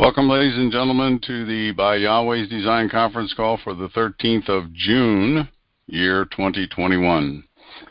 Welcome, ladies and gentlemen, to the By Yahweh's Design Conference Call for the 13th of June, year 2021.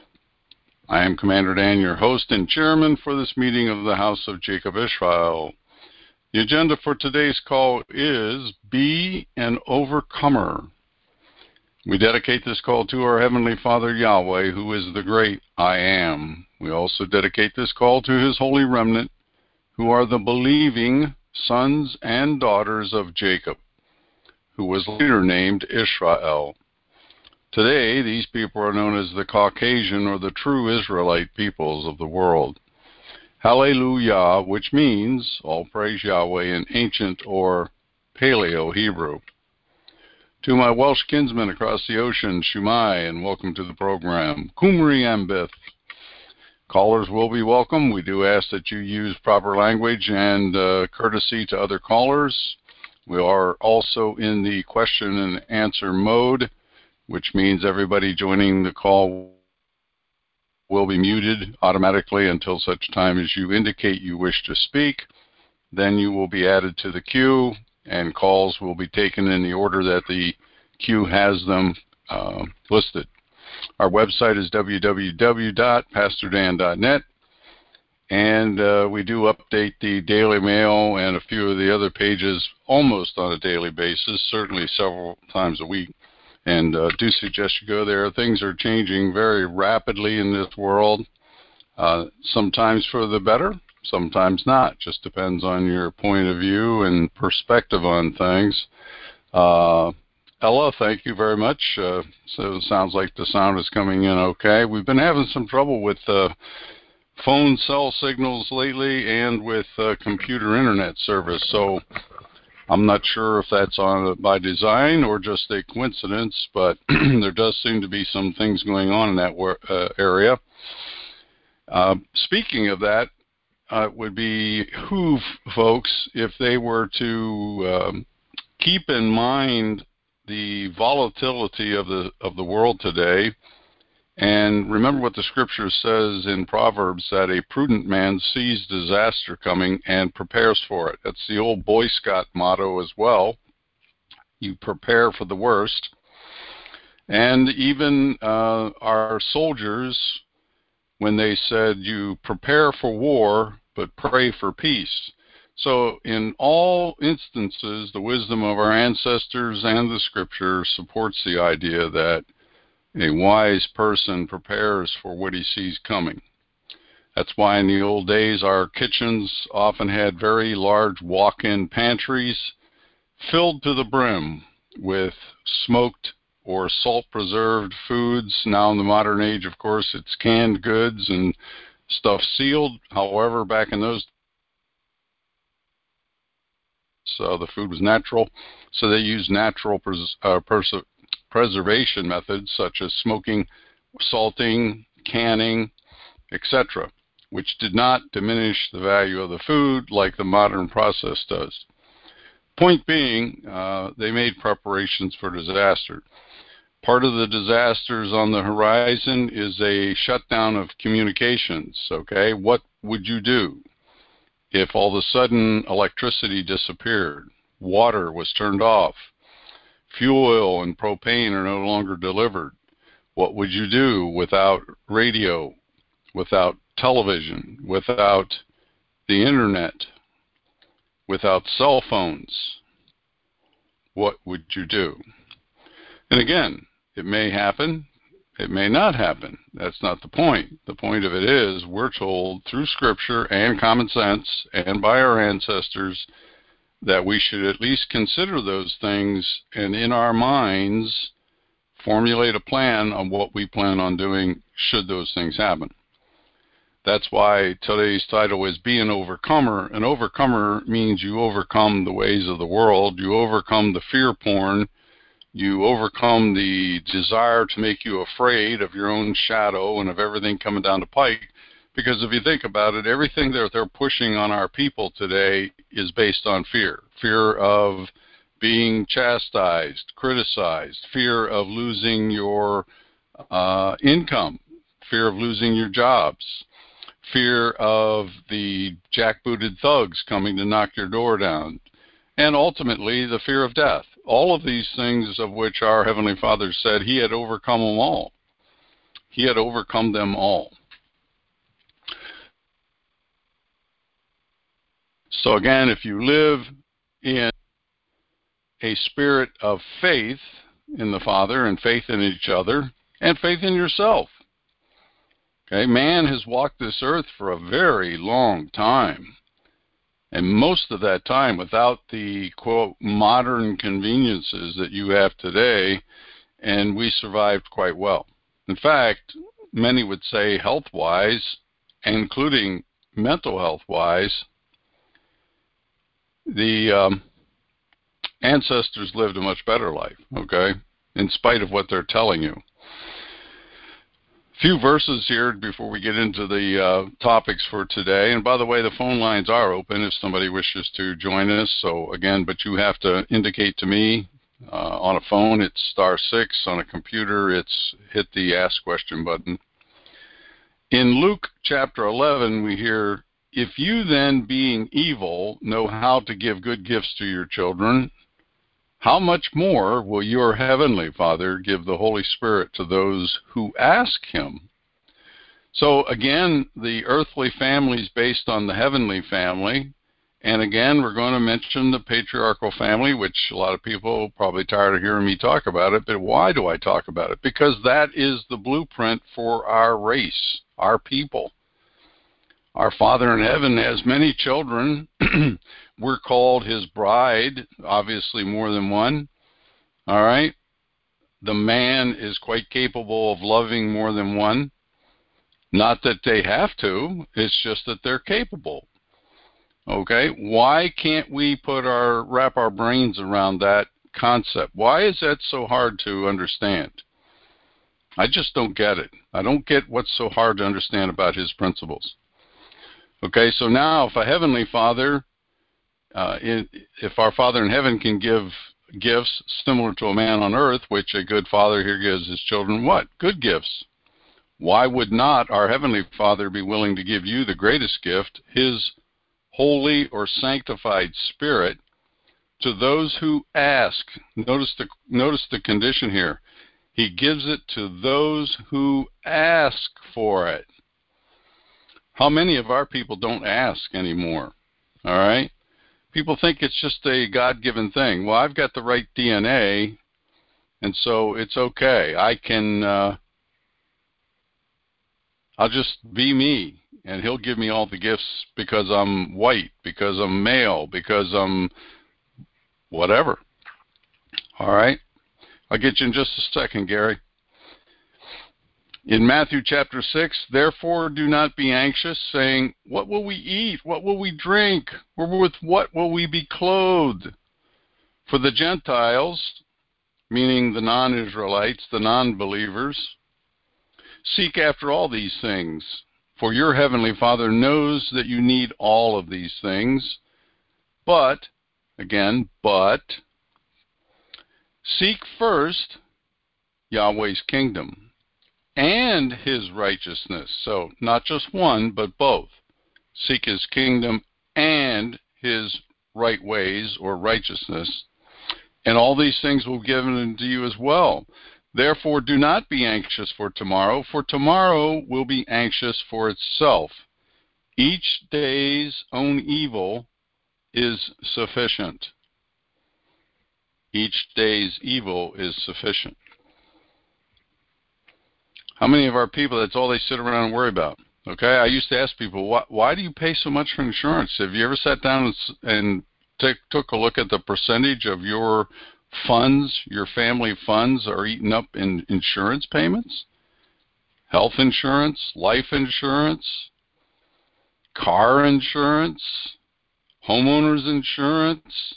I am Commander Dan, your host and chairman for this meeting of the House of Jacob Israel. The agenda for today's call is Be an Overcomer. We dedicate this call to our Heavenly Father Yahweh, who is the great I Am. We also dedicate this call to His holy remnant, who are the believing sons and daughters of Jacob, who was later named Israel. Today, these people are known as the Caucasian or the true Israelite peoples of the world. Hallelujah, which means all praise Yahweh in ancient or Paleo Hebrew. To my Welsh kinsmen across the ocean, Shumai, and welcome to the program. Kumri Ambith. Callers will be welcome. We do ask that you use proper language and courtesy to other callers. We are also in the question and answer mode, which means everybody joining the call will be muted automatically until such time as you indicate you wish to speak. Then you will be added to the queue, and calls will be taken in the order that the queue has them listed. Our website is www.pastordan.net, and we do update the Daily Mail and a few of the other pages almost on a daily basis, certainly several times a week, and do suggest you go there. Things are changing very rapidly in this world, sometimes for the better, sometimes not. Just depends on your point of view and perspective on things. Ella, thank you very much. So it sounds like the sound is coming in okay. We've been having some trouble with phone cell signals lately and with computer internet service, so I'm not sure if that's by design or just a coincidence, but there does seem to be some things going on in that area. Speaking of that, it would behoove folks if they were to keep in mind the volatility of the world today, and remember what the scripture says in Proverbs, that a prudent man sees disaster coming and prepares for it. That's the old Boy Scout motto as well. You prepare for the worst. And even our soldiers, when they said you prepare for war but pray for peace. So in all instances, the wisdom of our ancestors and the scripture supports the idea that a wise person prepares for what he sees coming. That's why in the old days our kitchens often had very large walk-in pantries filled to the brim with smoked or salt-preserved foods. Now in the modern age, of course, it's canned goods and stuff sealed. However, back in those so the food was natural, so they used natural preservation methods such as smoking, salting, canning, etc., which did not diminish the value of the food like the modern process does. Point being, they made preparations for disaster. Part of the disasters on the horizon is a shutdown of communications, okay? What would you do if all of a sudden electricity disappeared, water was turned off, fuel oil and propane are no longer delivered? What would you do without radio, without television, without the internet, without cell phones? What would you do? And again, it may happen, it may not happen. That's not the point. The point of it is we're told through scripture and common sense and by our ancestors that we should at least consider those things and in our minds formulate a plan on what we plan on doing should those things happen. That's why today's title is Be an Overcomer. An overcomer means you overcome the ways of the world, you overcome the fear porn, you overcome the desire to make you afraid of your own shadow and of everything coming down the pike. Because if you think about it, everything that they're pushing on our people today is based on fear. Fear of being chastised, criticized, fear of losing your income, fear of losing your jobs, fear of the jackbooted thugs coming to knock your door down, and ultimately the fear of death. All of these things of which our Heavenly Father said he had overcome them all. He had overcome them all. So again, if you live in a spirit of faith in the Father and faith in each other and faith in yourself. Okay, man has walked this earth for a very long time. And most of that time without the, quote, modern conveniences that you have today, and we survived quite well. In fact, many would say health-wise, including mental health-wise, the ancestors lived a much better life, okay, in spite of what they're telling you. Few verses here before we get into the topics for today. And by the way, the phone lines are open if somebody wishes to join us. So again, but you have to indicate to me on a phone, it's *6. On a computer, it's hit the Ask Question button. In Luke chapter 11, we hear, if you then, being evil, know how to give good gifts to your children, how much more will your heavenly Father give the Holy Spirit to those who ask him? So again, the earthly family is based on the heavenly family. And again, we're going to mention the patriarchal family, which a lot of people are probably tired of hearing me talk about it. But why do I talk about it? Because that is the blueprint for our race, our people. Our Father in heaven has many children. We're called his bride, obviously more than one. All right? The man is quite capable of loving more than one. Not that they have to, it's just that they're capable. Okay? Why can't we wrap our brains around that concept? Why is that so hard to understand? I just don't get it. I don't get what's so hard to understand about his principles. Okay, so now if a heavenly Father, if our Father in heaven can give gifts similar to a man on earth, which a good father here gives his children, what? Good gifts. Why would not our Heavenly Father be willing to give you the greatest gift, his holy or sanctified Spirit, to those who ask? Notice the condition here. He gives it to those who ask for it. How many of our people don't ask anymore? All right? People think it's just a God-given thing. Well, I've got the right DNA, and so it's okay. I'll just be me, and he'll give me all the gifts because I'm white, because I'm male, because I'm whatever. All right? I'll get you in just a second, Gary. In Matthew chapter 6, therefore do not be anxious, saying, what will we eat? What will we drink? Or with what will we be clothed? For the Gentiles, meaning the non-Israelites, the non-believers, seek after all these things. For your heavenly Father knows that you need all of these things. But, seek first Yahweh's kingdom and his righteousness. So not just one, but both. Seek his kingdom and his right ways or righteousness, and all these things will be given unto you as well. Therefore do not be anxious for tomorrow will be anxious for itself. Each day's own evil is sufficient. Each day's evil is sufficient. How many of our people, that's all they sit around and worry about? Okay, I used to ask people, why do you pay so much for insurance? Have you ever sat down and took a look at the percentage of your funds, your family funds, are eaten up in insurance payments? Health insurance, life insurance, car insurance, homeowners insurance.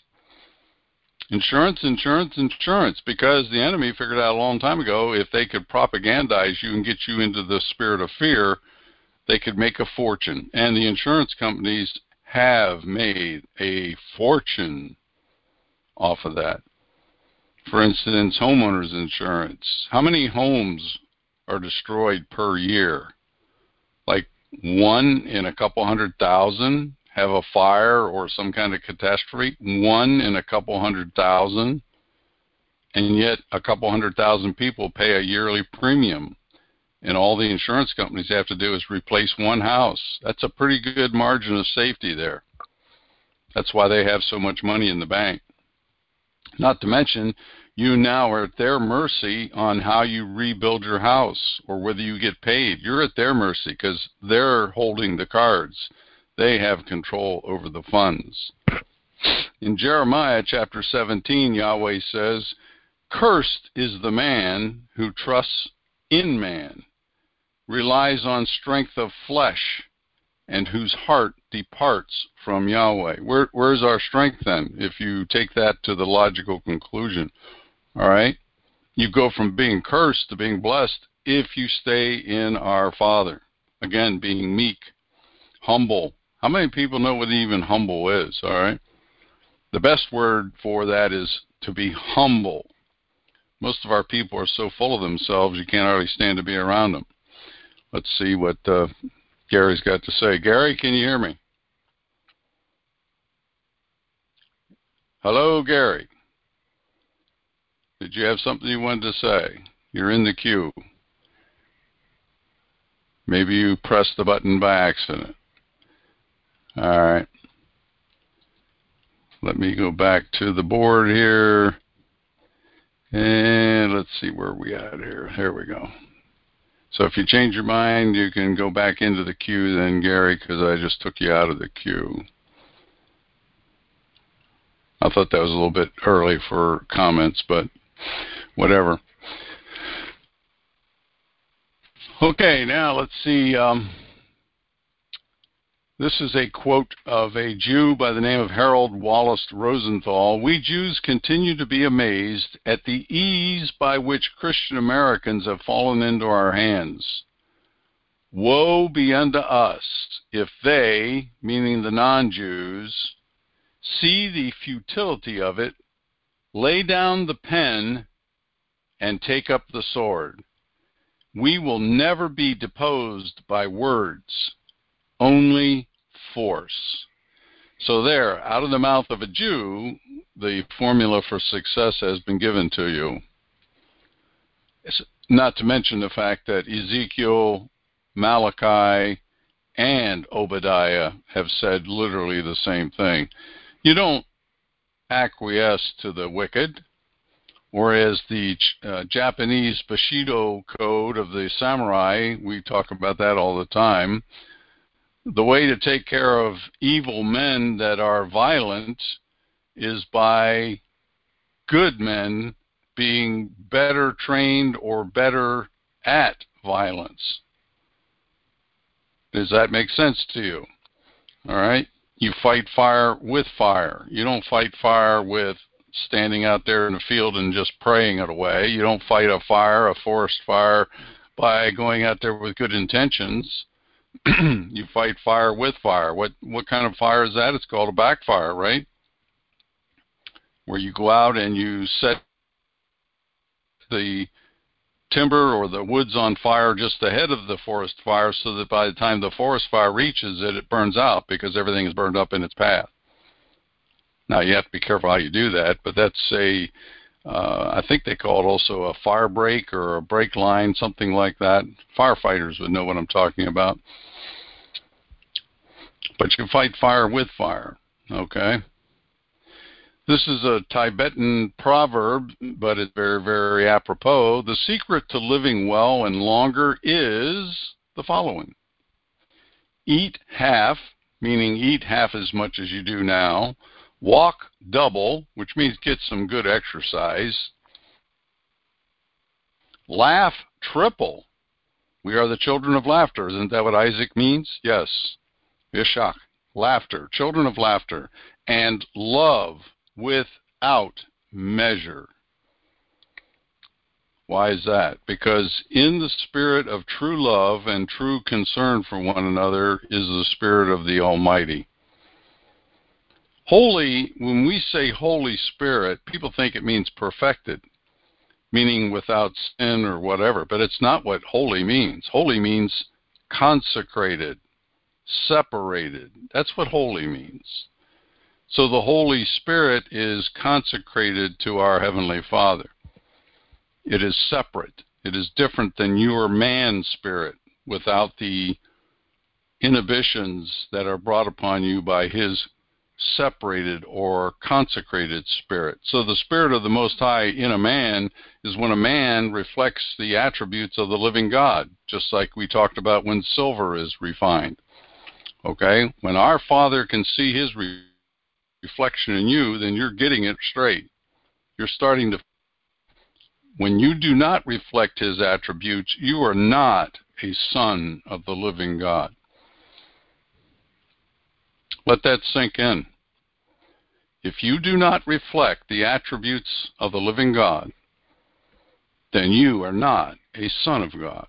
Insurance, because the enemy figured out a long time ago if they could propagandize you and get you into the spirit of fear, they could make a fortune. And the insurance companies have made a fortune off of that. For instance, homeowners insurance. How many homes are destroyed per year? Like one in a couple 100,000? have a fire or some kind of catastrophe? 1 in a couple 100,000. And yet a couple 100,000 people pay a yearly premium. And all the insurance companies have to do is replace one house. That's a pretty good margin of safety there. That's why they have so much money in the bank. Not to mention, you now are at their mercy on how you rebuild your house or whether you get paid. You're at their mercy because they're holding the cards. They have control over the funds. In Jeremiah chapter 17, Yahweh says, "Cursed is the man who trusts in man, relies on strength of flesh, and whose heart departs from Yahweh." Where's our strength then, if you take that to the logical conclusion? All right? You go from being cursed to being blessed if you stay in our Father. Again, being meek, humble. How many people know what even humble is? All right? The best word for that is to be humble. Most of our people are so full of themselves, you can't hardly stand to be around them. Let's see what Gary's got to say. Gary, can you hear me? Hello, Gary. Did you have something you wanted to say? You're in the queue. Maybe you pressed the button by accident. All right. Let me go back to the board here. And let's see where we at here. Here we go. So if you change your mind, you can go back into the queue then, Gary, because I just took you out of the queue. I thought that was a little bit early for comments, but whatever. Okay, now let's see. This is a quote of a Jew by the name of Harold Wallace Rosenthal. "We Jews continue to be amazed at the ease by which Christian Americans have fallen into our hands. Woe be unto us if they," meaning the non-Jews, "see the futility of it, lay down the pen, and take up the sword. We will never be deposed by words, only force." So there, out of the mouth of a Jew, the formula for success has been given to you. It's not to mention the fact that Ezekiel, Malachi, and Obadiah have said literally the same thing. You don't acquiesce to the wicked, whereas the Japanese Bushido code of the samurai, we talk about that all the time. The way to take care of evil men that are violent is by good men being better trained or better at violence. Does that make sense to you? All right? You fight fire with fire. You don't fight fire with standing out there in the field and just praying it away. You don't fight a fire, a forest fire, by going out there with good intentions. You fight fire with fire. What kind of fire is that? It's called a backfire, right? Where you go out and you set the timber or the woods on fire just ahead of the forest fire so that by the time the forest fire reaches it, it burns out because everything is burned up in its path. Now, you have to be careful how you do that, but that's I think they call it also a fire break or a break line, something like that. Firefighters would know what I'm talking about. But you can fight fire with fire, okay? This is a Tibetan proverb, but it's very, very apropos. The secret to living well and longer is the following. Eat half, meaning eat half as much as you do now. Walk double, which means get some good exercise. Laugh triple. We are the children of laughter. Isn't that what Isaac means? Yes. Ishak, laughter, children of laughter. And love without measure. Why is that? Because in the spirit of true love and true concern for one another is the Spirit of the Almighty. Holy, when we say Holy Spirit, people think it means perfected, meaning without sin or whatever, but it's not what holy means. Holy means consecrated, separated. That's what holy means. So the Holy Spirit is consecrated to our Heavenly Father. It is separate. It is different than your man spirit without the inhibitions that are brought upon you by His separated or consecrated spirit. So the Spirit of the Most High in a man is when a man reflects the attributes of the living God, just like we talked about when silver is refined. Okay? When our Father can see His reflection in you, then you're getting it straight. You're starting to... When you do not reflect His attributes, you are not a son of the living God. Let that sink in. If you do not reflect the attributes of the living God, then you are not a son of God.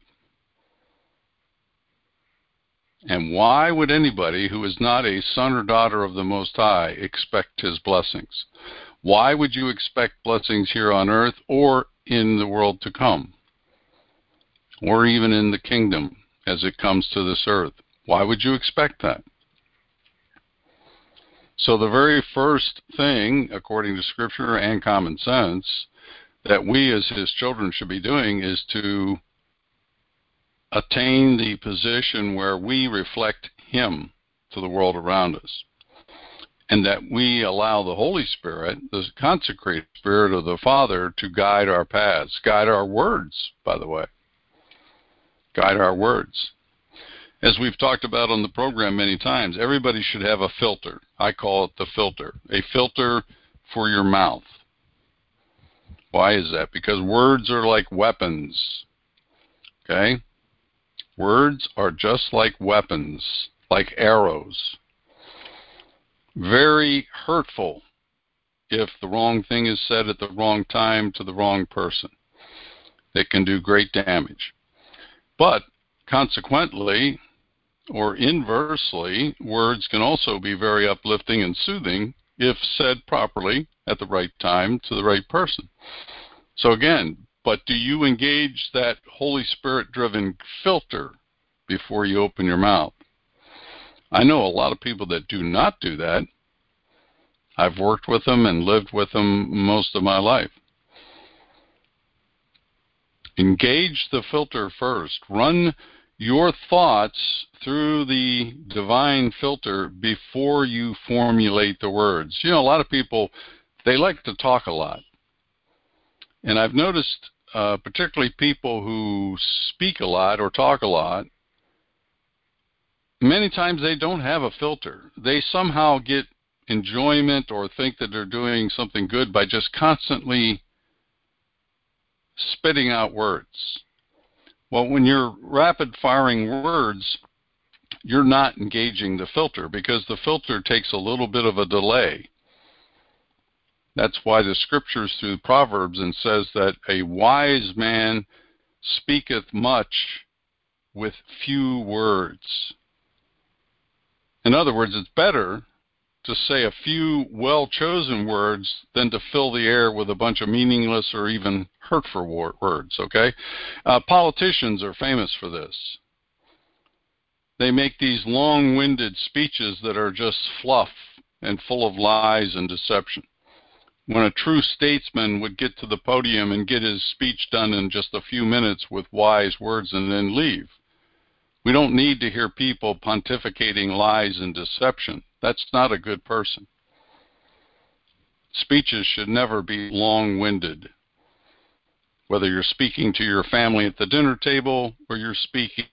And why would anybody who is not a son or daughter of the Most High expect His blessings? Why would you expect blessings here on earth or in the world to come? Or even in the kingdom as it comes to this earth? Why would you expect that? So the very first thing, according to Scripture and common sense, that we as His children should be doing is to attain the position where we reflect Him to the world around us, and that we allow the Holy Spirit, the consecrated Spirit of the Father, to guide our paths, guide our words, by the way, guide our words. As we've talked about on the program many times, everybody should have a filter. I call it the filter, a filter for your mouth. Why is that? Because words are like weapons, okay? Words are just like weapons, like arrows. Very hurtful if the wrong thing is said at the wrong time to the wrong person. It can do great damage. But consequently, or inversely, words can also be very uplifting and soothing if said properly at the right time to the right person. So again, but do you engage that Holy Spirit-driven filter before you open your mouth? I know a lot of people that do not do that. I've worked with them and lived with them most of my life. Engage the filter first. Run your thoughts through the divine filter before you formulate the words. You know, a lot of people, they like to talk a lot. And I've noticed, particularly people who speak a lot or talk a lot, many times they don't have a filter. They somehow get enjoyment or think that they're doing something good by just constantly spitting out words. Well, when you're rapid-firing words, you're not engaging the filter because the filter takes a little bit of a delay. That's why the Scriptures through Proverbs and says that a wise man speaketh much with few words. In other words, it's better to say a few well-chosen words than to fill the air with a bunch of meaningless or even hurtful words, okay? Politicians are famous for this. They make these long-winded speeches that are just fluff and full of lies and deception. When a true statesman would get to the podium and get his speech done in just a few minutes with wise words and then leave. We don't need to hear people pontificating lies and deception. That's not a good person. Speeches should never be long-winded. Whether you're speaking to your family at the dinner table or you're speaking.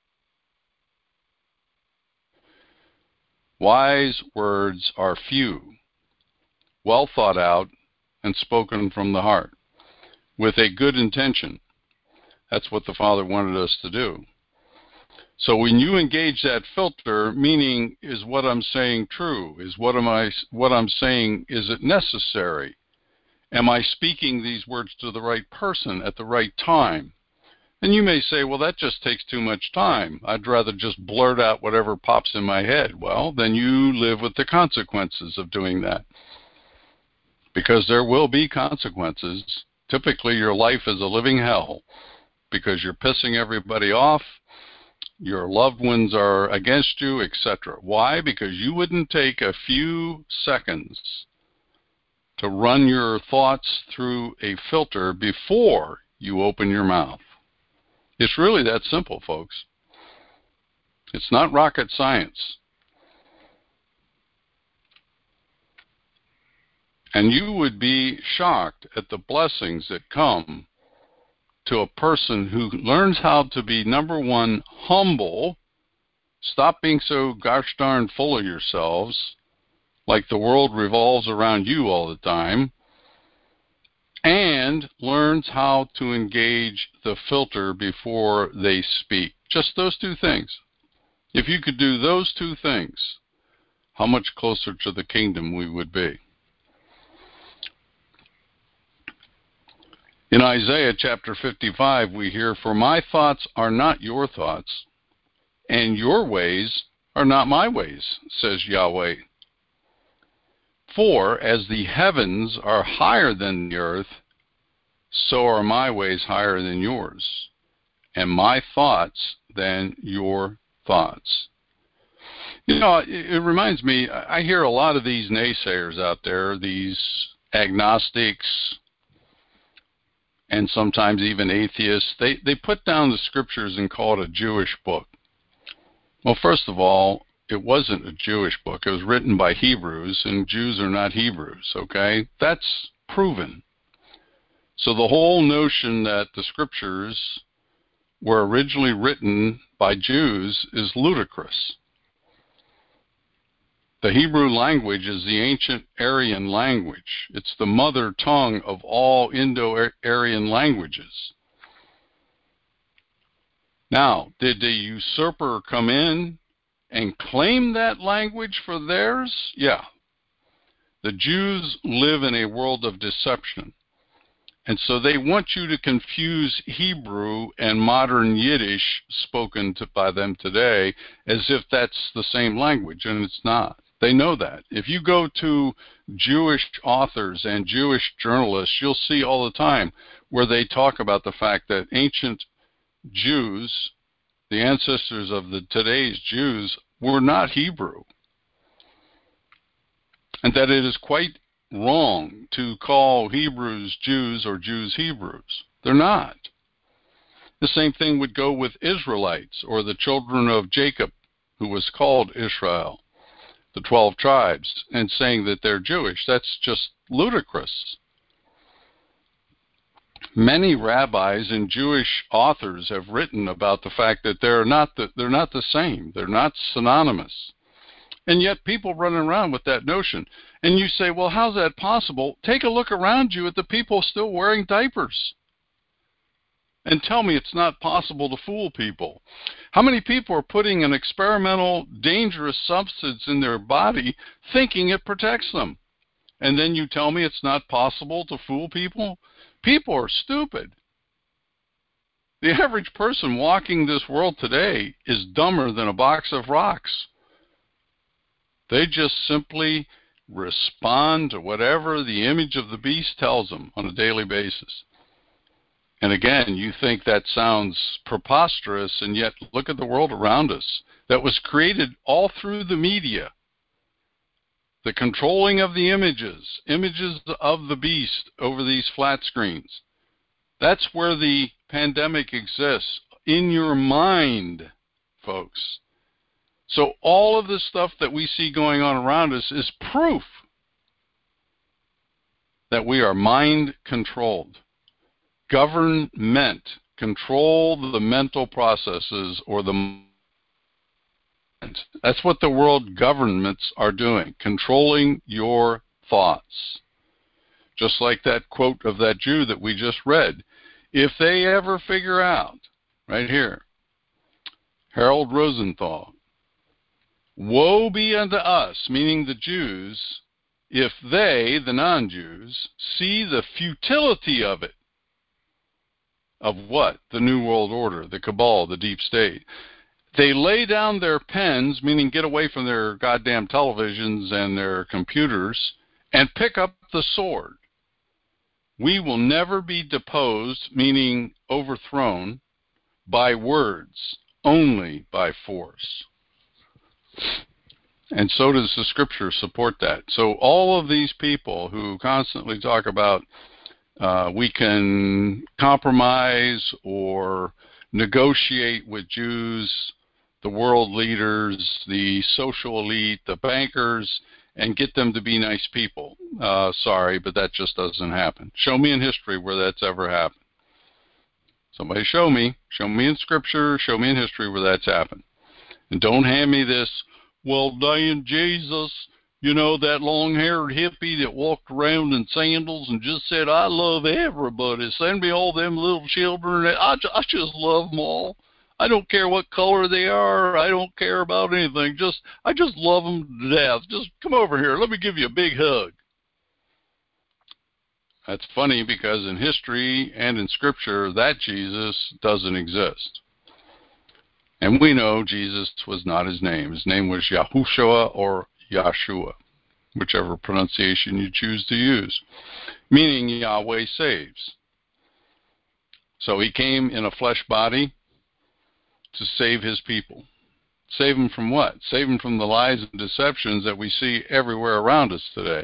Wise words are few, well thought out, and spoken from the heart, with a good intention. That's what the Father wanted us to do. So when you engage that filter, meaning, is what I'm saying true? Is what I'm saying, is it necessary? Am I speaking these words to the right person at the right time? And you may say, well, that just takes too much time. I'd rather just blurt out whatever pops in my head. Well, then you live with the consequences of doing that. Because there will be consequences. Typically, your life is a living hell because you're pissing everybody off. your loved ones are against you, etc. Why? Because you wouldn't take a few seconds to run your thoughts through a filter before you open your mouth. It's really that simple, folks. It's not rocket science. And you would be shocked at the blessings that come to a person who learns how to be, number one, humble. Stop being so gosh darn full of yourselves, like the world revolves around you all the time, and learns how to engage the filter before they speak. Just those two things. If you could do those two things, how much closer to the kingdom we would be. In Isaiah chapter 55, we hear, "For my thoughts are not your thoughts, and your ways are not my ways, says Yahweh. For as the heavens are higher than the earth, so are my ways higher than yours, and my thoughts than your thoughts." You know, it reminds me, I hear a lot of these naysayers out there, these agnostics, and sometimes even atheists. They put down the scriptures and call it a Jewish book. Well, first of all, it wasn't a Jewish book. It was written by Hebrews, and Jews are not Hebrews, okay? That's proven. So the whole notion that the scriptures were originally written by Jews is ludicrous. The Hebrew language is the ancient Aryan language. It's the mother tongue of all Indo-Aryan languages. Now, did the usurper come in and claim that language for theirs? Yeah. The Jews live in a world of deception. And so they want you to confuse Hebrew and modern Yiddish spoken by them today as if that's the same language, and it's not. They know that. If you go to Jewish authors and Jewish journalists, you'll see all the time where they talk about the fact that ancient Jews, the ancestors of today's Jews, were not Hebrew. And that it is quite wrong to call Hebrews Jews or Jews Hebrews. They're not. The same thing would go with Israelites or the children of Jacob, who was called Israel, the 12 tribes, and saying that they're Jewish. That's just ludicrous. Many rabbis and Jewish authors have written about the fact that they're not the same. They're not synonymous. And yet people run around with that notion. And you say, well, how's that possible? Take a look around you at the people still wearing diapers. And tell me it's not possible to fool people. How many people are putting an experimental, dangerous substance in their body thinking it protects them? And then you tell me it's not possible to fool people? People are stupid. The average person walking this world today is dumber than a box of rocks. They just simply respond to whatever the image of the beast tells them on a daily basis. And again, you think that sounds preposterous, and yet look at the world around us that was created all through the media. The controlling of the images of the beast over these flat screens. That's where the pandemic exists, in your mind, folks. So all of this stuff that we see going on around us is proof that we are mind controlled. Government control the mental processes or the mind. That's what the world governments are doing, controlling your thoughts. Just like that quote of that Jew that we just read. If they ever figure out, right here, Harold Rosenthal, woe be unto us, meaning the Jews, if they, the non-Jews, see the futility of it. Of what? The New World Order, the cabal, the deep state. They lay down their pens, meaning get away from their goddamn televisions and their computers, and pick up the sword. We will never be deposed, meaning overthrown, by words. only by force. And so does the scripture support that. So all of these people who constantly talk about we can compromise or negotiate with Jews, the world leaders, the social elite, the bankers, and get them to be nice people. Sorry, but that just doesn't happen. Show me in history where that's ever happened. Somebody show me. Show me in Scripture. Show me in history where that's happened. And don't hand me this, well, Diane Jesus, you know, that long-haired hippie that walked around in sandals and just said, I love everybody. Send me all them little children. I just love them all. I don't care what color they are. I don't care about anything. I just love them to death. Just come over here. Let me give you a big hug. That's funny because in history and in Scripture, that Jesus doesn't exist. And we know Jesus was not his name. His name was Yahushua or Yahshua, whichever pronunciation you choose to use, meaning Yahweh saves. So he came in a flesh body to save his people. Save them from what? Save them from the lies and deceptions that we see everywhere around us today.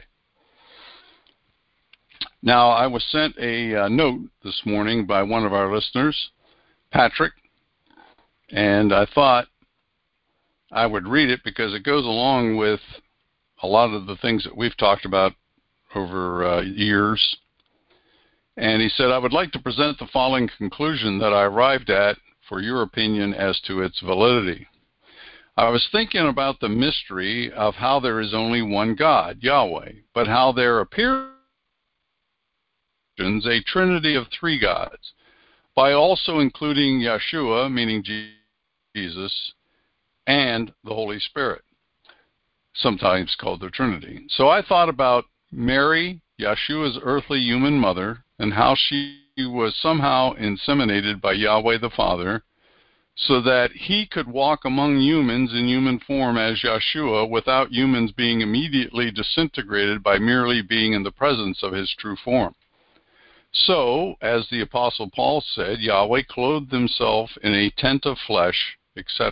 Now, I was sent a note this morning by one of our listeners, Patrick, and I thought I would read it because it goes along with a lot of the things that we've talked about over years. And he said, I would like to present the following conclusion that I arrived at for your opinion as to its validity. I was thinking about the mystery of how there is only one God, Yahweh, but how there appears a trinity of three gods, by also including Yeshua, meaning Jesus, and the Holy Spirit, sometimes called the Trinity. So I thought about Mary, Yeshua's earthly human mother, and how she was somehow inseminated by Yahweh the Father, so that he could walk among humans in human form as Yeshua without humans being immediately disintegrated by merely being in the presence of his true form. So, as the Apostle Paul said, Yahweh clothed himself in a tent of flesh, etc.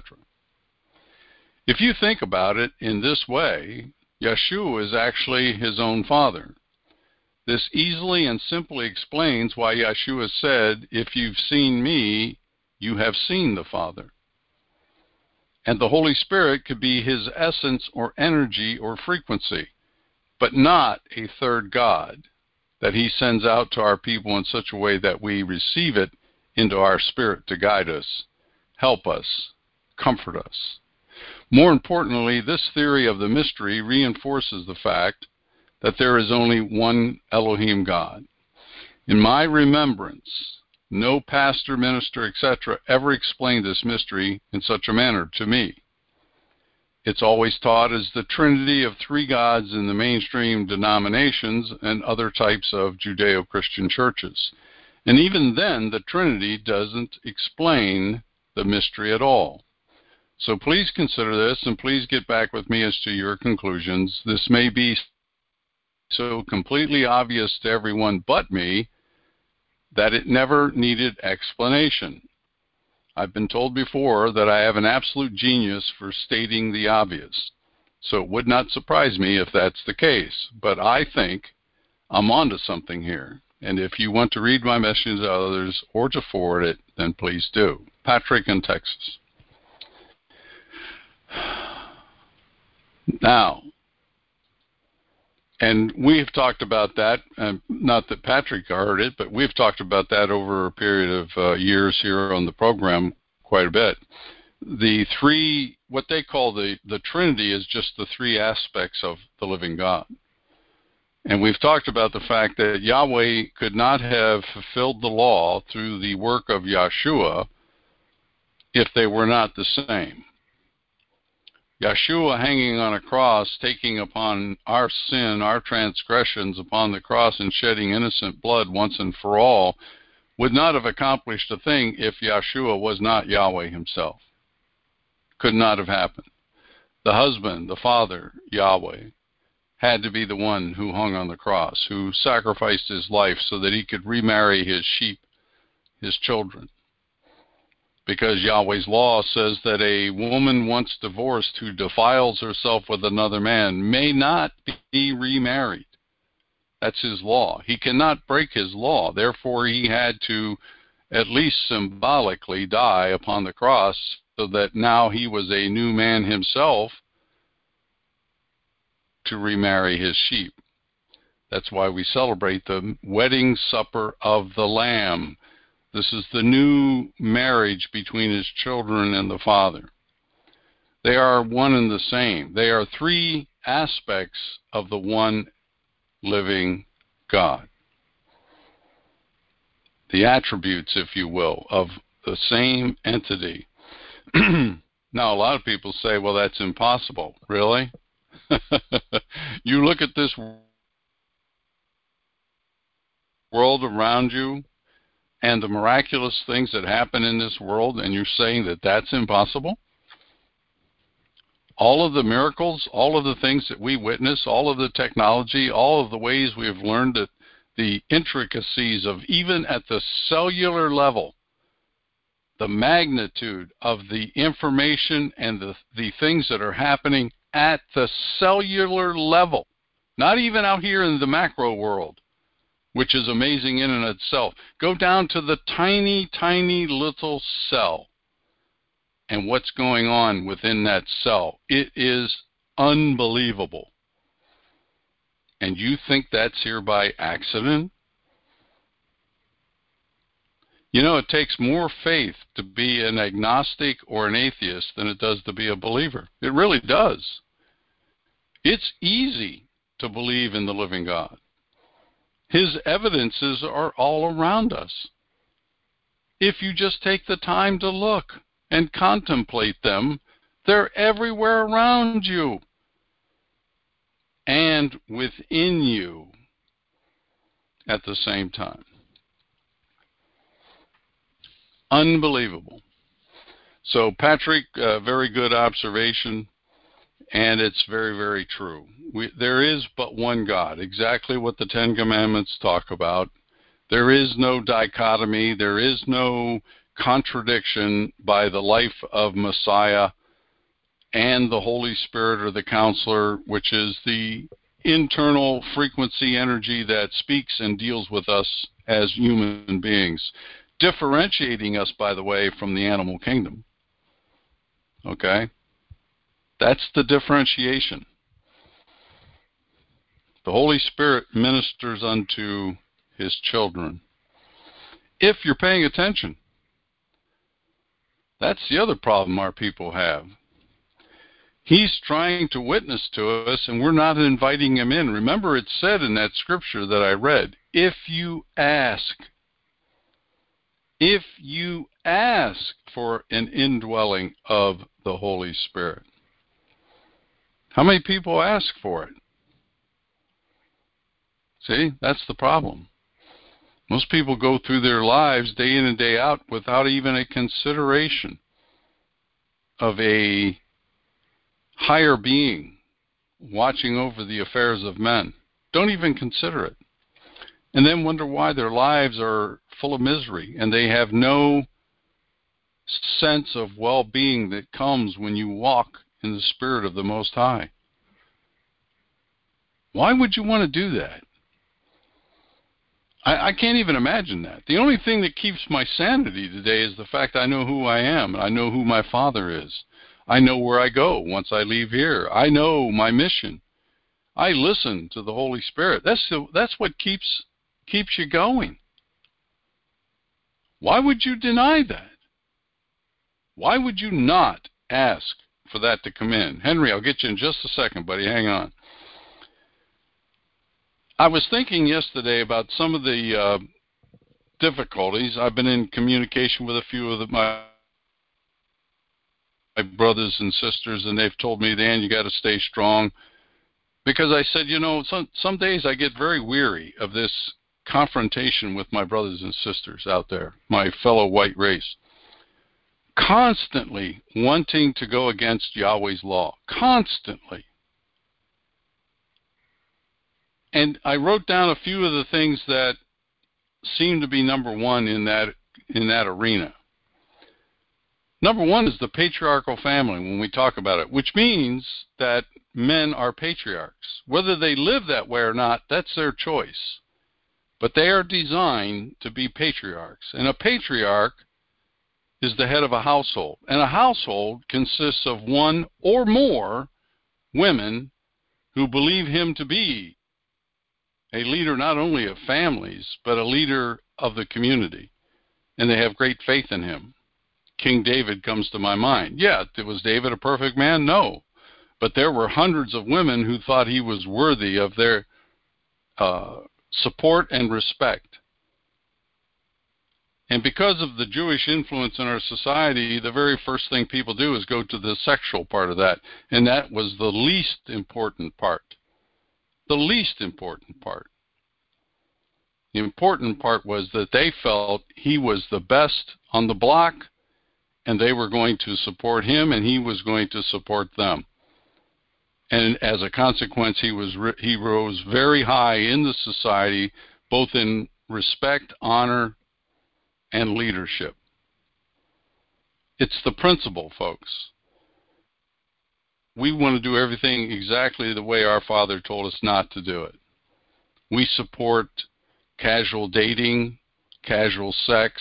If you think about it in this way, Yeshua is actually his own Father. This easily and simply explains why Yeshua said, if you've seen me, you have seen the Father. And the Holy Spirit could be his essence or energy or frequency, but not a third God that he sends out to our people in such a way that we receive it into our spirit to guide us, help us, comfort us. More importantly, this theory of the mystery reinforces the fact that there is only one Elohim God. In my remembrance, no pastor, minister, etc. ever explained this mystery in such a manner to me. It's always taught as the Trinity of three gods in the mainstream denominations and other types of Judeo-Christian churches. And even then, the Trinity doesn't explain the mystery at all. So please consider this, and please get back with me as to your conclusions. This may be so completely obvious to everyone but me that it never needed explanation. I've been told before that I have an absolute genius for stating the obvious, so it would not surprise me if that's the case. But I think I'm onto something here, and if you want to read my message to others or to forward it, then please do. Patrick in Texas. Now, and we've talked about that, not that Patrick heard it, but we've talked about that over a period of years here on the program quite a bit. The three, what they call the Trinity, is just the three aspects of the living God. And we've talked about the fact that Yahweh could not have fulfilled the law through the work of Yeshua if they were not the same. Yeshua hanging on a cross, taking upon our sin, our transgressions upon the cross and shedding innocent blood once and for all, would not have accomplished a thing if Yeshua was not Yahweh himself. Could not have happened. The husband, the father, Yahweh, had to be the one who hung on the cross, who sacrificed his life so that he could remarry his sheep, his children. because Yahweh's law says that a woman once divorced who defiles herself with another man may not be remarried. That's his law. He cannot break his law. Therefore, he had to at least symbolically die upon the cross so that now he was a new man himself to remarry his sheep. That's why we celebrate the wedding supper of the Lamb. This is the new marriage between his children and the Father. They are one and the same. They are three aspects of the one living God. The attributes, if you will, of the same entity. Now, a lot of people say, well, that's impossible. Really? You look at this world around you and the miraculous things that happen in this world, and you're saying that that's impossible? All of the miracles, all of the things that we witness, all of the technology, all of the ways we have learned that the intricacies of, even at the cellular level, the magnitude of the information and the things that are happening at the cellular level, not even out here in the macro world, which is amazing in and of itself. Go down to the tiny, tiny little cell and what's going on within that cell. It is unbelievable. And you think that's here by accident? You know, it takes more faith to be an agnostic or an atheist than it does to be a believer. It really does. It's easy to believe in the living God. His evidences are all around us. If you just take the time to look and contemplate them, they're everywhere around you and within you at the same time. Unbelievable. So, Patrick, very good observation, and it's very, very true. There is but one God, exactly what the Ten Commandments talk about. There is no dichotomy. There is no contradiction by the life of Messiah and the Holy Spirit, or the Counselor, which is the internal frequency energy that speaks and deals with us as human beings, differentiating us, by the way, from the animal kingdom. Okay? That's the differentiation. The Holy Spirit ministers unto his children, if you're paying attention. That's the other problem our people have. He's trying to witness to us, and we're not inviting him in. Remember, it said in that scripture that I read, if you ask for an indwelling of the Holy Spirit. How many people ask for it? See, that's the problem. Most people go through their lives day in and day out without even a consideration of a higher being watching over the affairs of men. Don't even consider it. And then wonder why their lives are full of misery and they have no sense of well-being that comes when you walk in the Spirit of the Most High. Why would you want to do that? I can't even imagine that. The only thing that keeps my sanity today is the fact I know who I am, and I know who my Father is. I know where I go once I leave here. I know my mission. I listen to the Holy Spirit. That's what keeps you going. Why would you deny that? Why would you not ask for that to come in? Henry, I'll get you in just a second, buddy. Hang on. I was thinking yesterday about some of the difficulties. I've been in communication with a few of my brothers and sisters, and they've told me, Dan, you got to stay strong. Because I said, you know, some days I get very weary of this confrontation with my brothers and sisters out there, my fellow white race. Constantly wanting to go against Yahweh's law. Constantly. And I wrote down a few of the things that seem to be number one in that arena. Number one is the patriarchal family when we talk about it, which means that men are patriarchs. Whether they live that way or not, that's their choice. But they are designed to be patriarchs. And a patriarch is the head of a household. And a household consists of one or more women who believe him to be a leader not only of families, but a leader of the community. And they have great faith in him. King David comes to my mind. Yeah, was David a perfect man? No. But there were hundreds of women who thought he was worthy of their support and respect. And because of the Jewish influence in our society, the very first thing people do is go to the sexual part of that. And that was the least important part. The least important part. The important part was that they felt he was the best on the block, and they were going to support him, and he was going to support them. And as a consequence, he rose very high in the society, both in respect, honor, and leadership. It's the principle, folks. We want to do everything exactly the way our Father told us not to do it. We support casual dating, casual sex,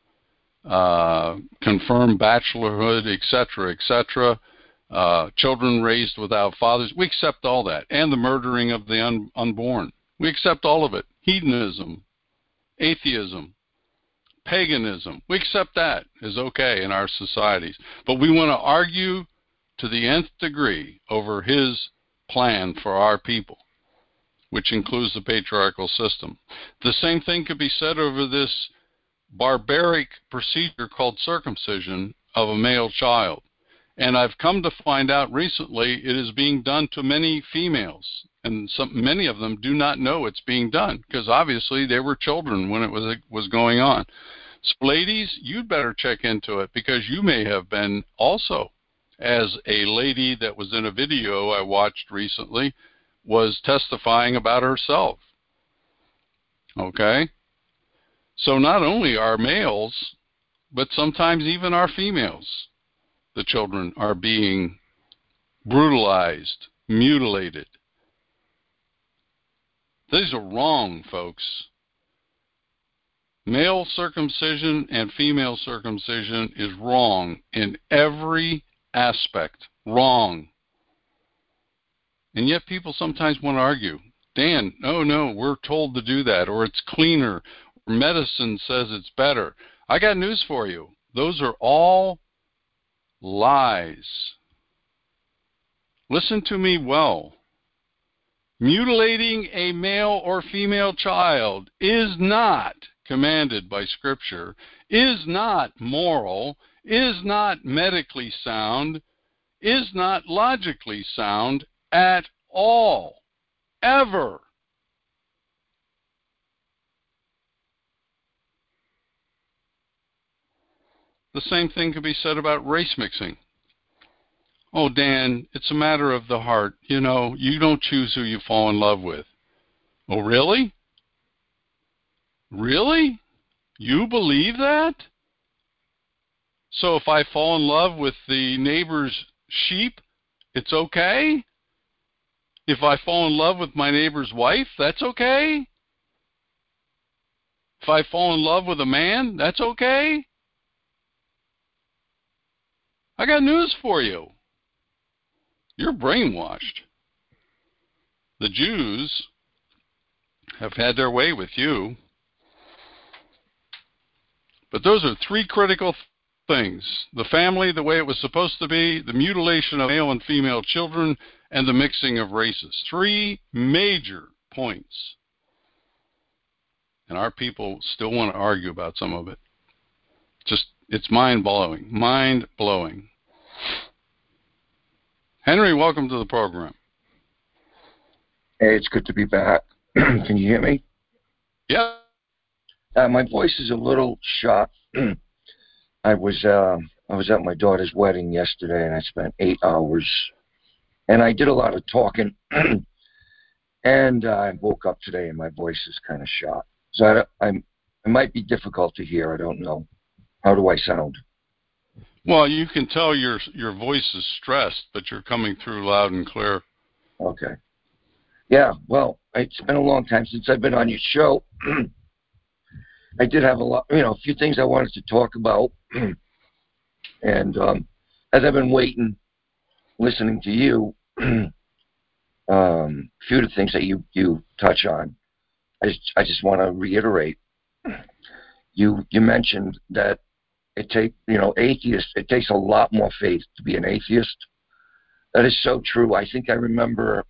confirmed bachelorhood, etc., etc., children raised without fathers. We accept all that, and the murdering of the unborn. We accept all of it. Hedonism, atheism, paganism. We accept that is okay in our societies. But we want to argue to the nth degree over his plan for our people, which includes the patriarchal system. The same thing could be said over this barbaric procedure called circumcision of a male child. And I've come to find out recently it is being done to many females, and many of them do not know it's being done because obviously they were children when it was going on. So ladies, you'd better check into it because you may have been also, as a lady that was in a video I watched recently was testifying about herself. Okay? So not only our males, but sometimes even our females, the children are being brutalized, mutilated. These are wrong, folks. Male circumcision and female circumcision is wrong in every aspect. Wrong. And yet people sometimes want to argue. Dan, no, we're told to do that, or it's cleaner, or medicine says it's better. I got news for you. Those are all lies. Listen to me well. Mutilating a male or female child is not commanded by Scripture, is not moral, is not medically sound, is not logically sound at all, ever. The same thing could be said about race mixing. Oh, Dan, it's a matter of the heart. You know, you don't choose who you fall in love with. Oh, really? Really? You believe that? So if I fall in love with the neighbor's sheep, it's okay? If I fall in love with my neighbor's wife, that's okay? If I fall in love with a man, that's okay? I got news for you. You're brainwashed. The Jews have had their way with you. But those are three critical things. The family, the way it was supposed to be, the mutilation of male and female children, and the mixing of races. Three major points. And our people still want to argue about some of it. It's mind-blowing. Mind-blowing. Henry, welcome to the program. Hey, it's good to be back. Can you hear me? Yeah. My voice is a little shot. I was at my daughter's wedding yesterday, and I spent 8 hours, and I did a lot of talking, and I woke up today, and my voice is kind of shot. So it might be difficult to hear. I don't know. How do I sound? Well, you can tell your voice is stressed, but you're coming through loud and clear. Okay. Yeah, well, it's been a long time since I've been on your show. I did have a few things I wanted to talk about. And as I've been waiting, listening to you, a few of the things that you touch on, I just want to reiterate. You mentioned that atheists. It takes a lot more faith to be an atheist. That is so true. I think I remember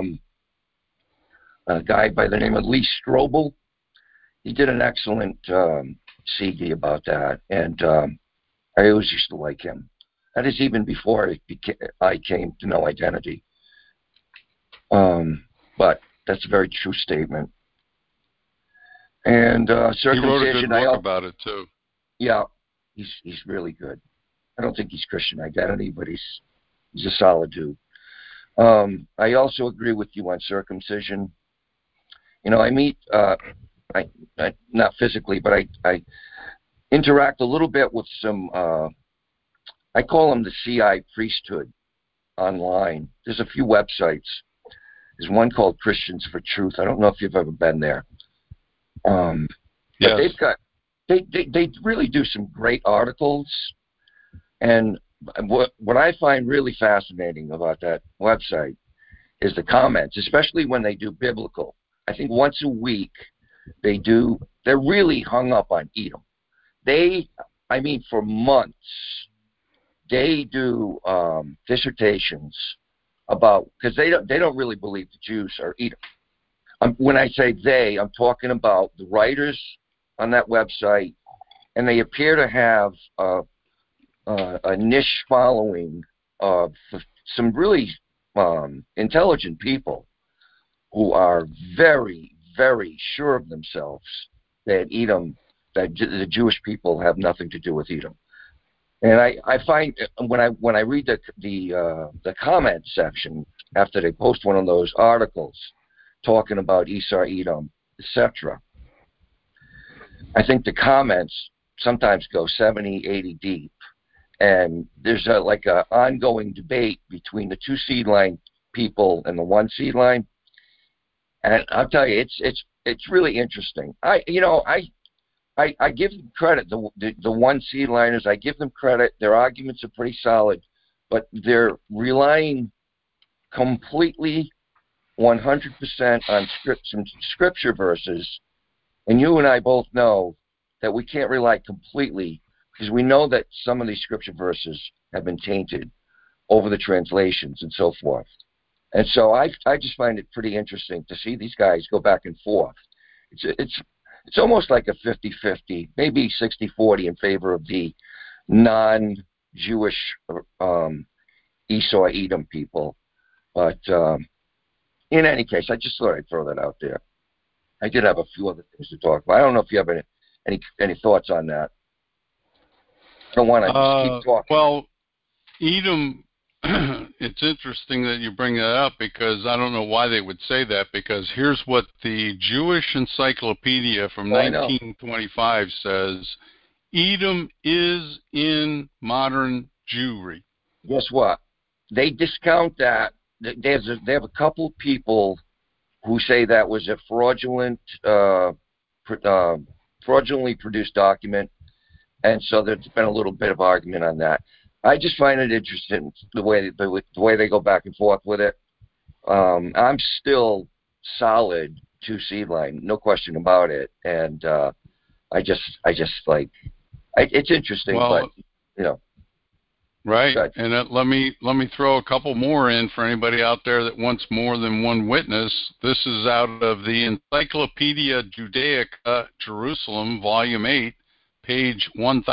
a guy by the name of Lee Strobel. He did an excellent CD about that, and I always used to like him. That is even before I came to know identity. But that's a very true statement. And circumcision. He wrote a good book about it too. Yeah, he's really good. I don't think he's Christian Identity, but he's a solid dude. I also agree with you on circumcision. I meet I not physically, but I interact a little bit with some. I call them the CI priesthood online. There's a few websites. There's one called Christians for Truth. I don't know if you've ever been there. But yes. They really do some great articles. And what I find really fascinating about that website is the comments, especially when they do biblical. I think once a week they're really hung up on Edom. For months, they do dissertations about, because they don't really believe the Jews are Edom. When I say they, I'm talking about the writers on that website, and they appear to have a niche following of some really intelligent people who are very, very sure of themselves that the Jewish people have nothing to do with Edom. And I find when I read the comment section after they post one of those articles talking about Esau, Edom, etc., I think the comments sometimes go 70, 80 deep. And there's a ongoing debate between the two seed line people and the one seed line. And I'll tell you, it's really interesting. I give them credit. The one seed liners, I give them credit. Their arguments are pretty solid, but they're relying completely 100% on some scripture verses. And you and I both know that we can't rely completely, because we know that some of these scripture verses have been tainted over the translations and so forth. And so I just find it pretty interesting to see these guys go back and forth. It's almost like a 50-50, maybe 60-40 in favor of the non-Jewish Esau Edom people. But in any case, I just thought I'd throw that out there. I did have a few other things to talk about. I don't know if you have any thoughts on that. I don't want to just keep talking. Well, Edom, it's interesting that you bring that up, because I don't know why they would say that, because here's what the Jewish Encyclopedia from 1925 says: Edom is in modern Jewry. Guess what? They discount that. They have a couple people who say that was a fraudulently produced document, and so there's been a little bit of argument on that. I just find it interesting the way they go back and forth with it. I'm still solid two seed line, no question about it, and I just like it's interesting, well, but Right, and let me throw a couple more in for anybody out there that wants more than one witness. This is out of the Encyclopedia Judaica, Jerusalem, Volume 8, page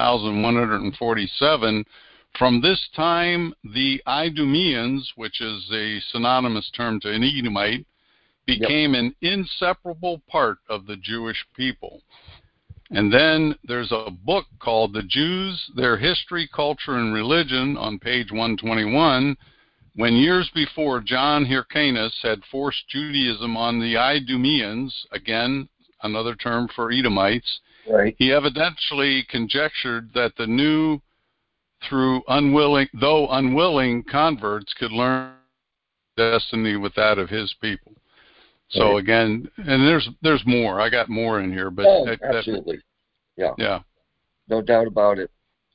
1147. From this time, the Idumeans, which is a synonymous term to an Edomite, became an inseparable part of the Jewish people. And then there's a book called The Jews, Their History, Culture, and Religion on page 121. When years before John Hyrcanus had forced Judaism on the Idumeans, again, another term for Edomites, right, he evidently conjectured that the new through unwilling converts could learn destiny with that of his people. So again, and there's more. I got more in here, but absolutely, yeah, yeah, no doubt about it.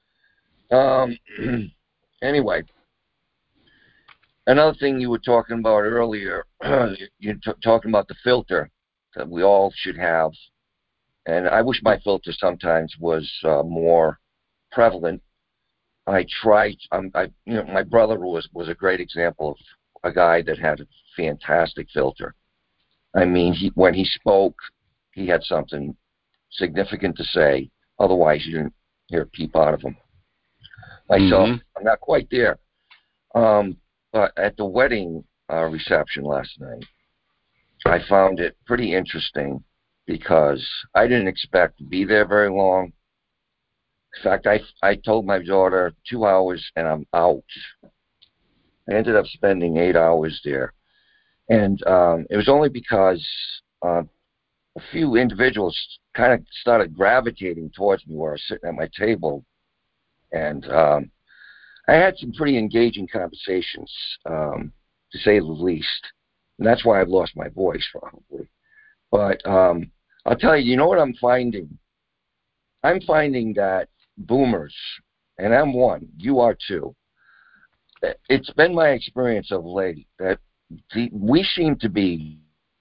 Anyway, another thing you were talking about earlier, you're talking about the filter that we all should have, and I wish my filter sometimes was more prevalent. I tried. My brother was a great example of a guy that had a fantastic filter. I mean, when he spoke, he had something significant to say. Otherwise, you didn't hear a peep out of him. Myself, I'm not quite there. But at the wedding reception last night, I found it pretty interesting because I didn't expect to be there very long. In fact, I told my daughter 2 hours and I'm out. I ended up spending 8 hours there. And it was only because a few individuals kind of started gravitating towards me where I was sitting at my table. And I had some pretty engaging conversations, to say the least. And that's why I've lost my voice, probably. But I'll tell you, you know what I'm finding? I'm finding that boomers, and I'm one, you are too. It's been my experience of late that we seem to be,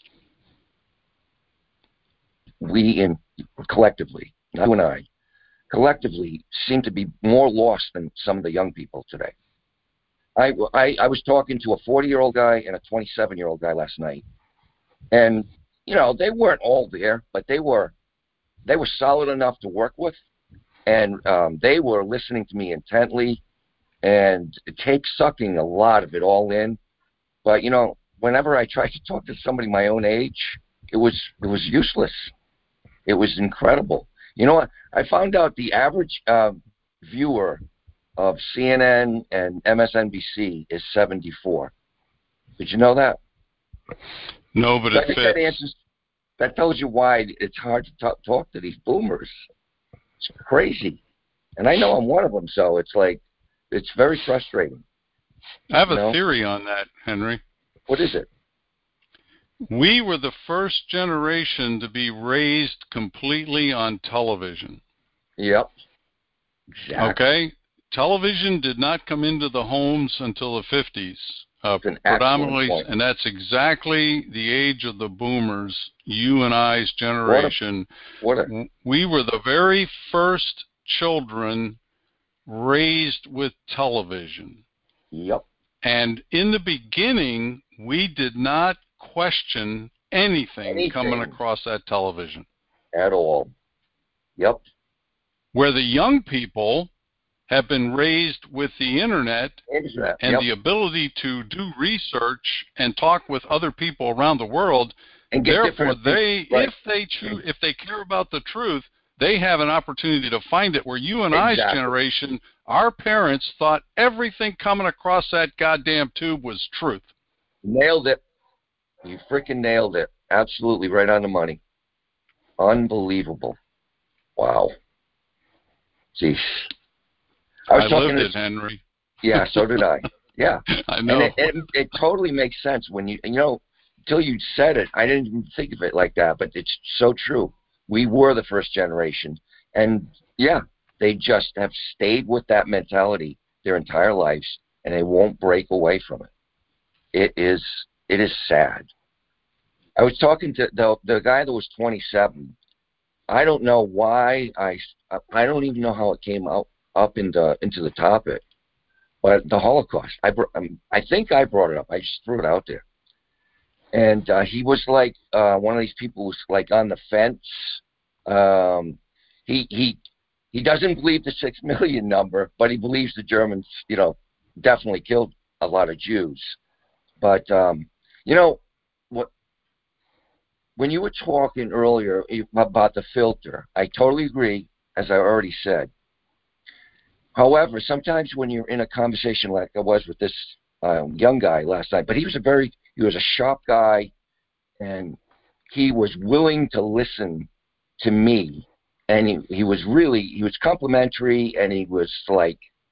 collectively, not you and I, collectively seem to be more lost than some of the young people today. I was talking to a 40-year-old guy and a 27-year-old guy last night, and they weren't all there, but they were solid enough to work with, and they were listening to me intently, and sucking a lot of it all in. But whenever I tried to talk to somebody my own age, it was useless. It was incredible. You know what? I found out the average viewer of CNN and MSNBC is 74. Did you know that? No, but it fits. That tells you why it's hard to talk to these boomers. It's crazy. And I know I'm one of them, so it's like, it's very frustrating. I have a theory on that, Henry. What is it? We were the first generation to be raised completely on television. Yep. Exactly. Okay? Television did not come into the homes until the 50s. Predominantly, and that's exactly the age of the boomers, you and I's generation. We were the very first children raised with television. Yep. And in the beginning, we did not question anything coming across that television. At all. Yep. Where the young people have been raised with the internet and the ability to do research and talk with other people around the world. And therefore, if they care about the truth, they have an opportunity to find it. Where you and I's generation, our parents thought everything coming across that goddamn tube was truth. Nailed it. You freaking nailed it. Absolutely right on the money. Unbelievable. Wow. Jeez. I lived it, Henry. Yeah, so did I. Yeah. I know. And it totally makes sense when until you said it, I didn't even think of it like that, but it's so true. We were the first generation. And yeah, they just have stayed with that mentality their entire lives, and they won't break away from it. It is sad. I was talking to the guy that was 27. I don't know why I don't even know how it came up into the topic, but the Holocaust. I think I brought it up. I just threw it out there, and he was like one of these people who's like on the fence. He doesn't believe the 6 million number, but he believes the Germans, definitely killed a lot of Jews. But what? When you were talking earlier about the filter, I totally agree, as I already said. However, sometimes when you're in a conversation like I was with this young guy last night, but he was a sharp guy, and he was willing to listen to me, and he was complimentary, and he was like,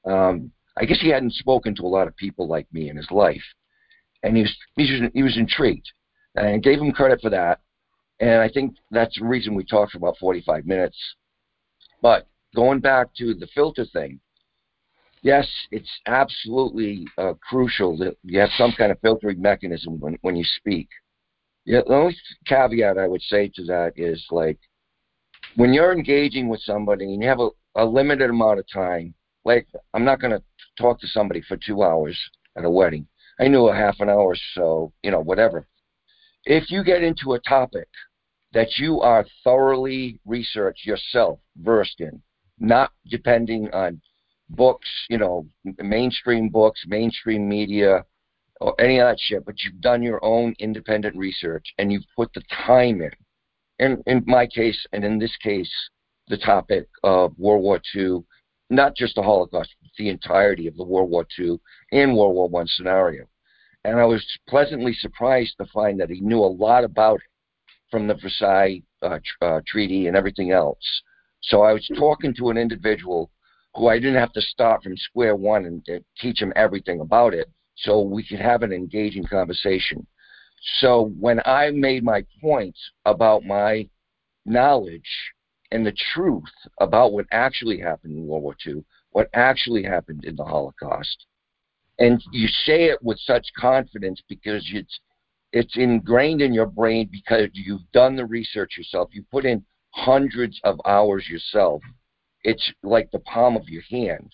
I guess he hadn't spoken to a lot of people like me in his life, and he was intrigued, and I gave him credit for that. And I think that's the reason we talked for about 45 minutes. But going back to the filter thing, yes, it's absolutely crucial that you have some kind of filtering mechanism when you speak. Yeah, the only caveat I would say to that is, like, when you're engaging with somebody and you have a limited amount of time, like, I'm not going to talk to somebody for 2 hours at a wedding. I knew a half an hour, so, whatever. If you get into a topic that you are thoroughly researched yourself, versed in, not depending on books, mainstream books, mainstream media, or any of that shit, but you've done your own independent research and you've put the time in. And in my case, and in this case, the topic of World War II, not just the Holocaust, but the entirety of the World War II and World War I scenario. And I was pleasantly surprised to find that he knew a lot about it from the Versailles Treaty and everything else. So I was talking to an individual who I didn't have to start from square one and teach him everything about it, so we could have an engaging conversation. So when I made my points about my knowledge and the truth about what actually happened in World War II, what actually happened in the Holocaust, and you say it with such confidence because it's ingrained in your brain because you've done the research yourself. You put in hundreds of hours yourself. It's like the palm of your hand.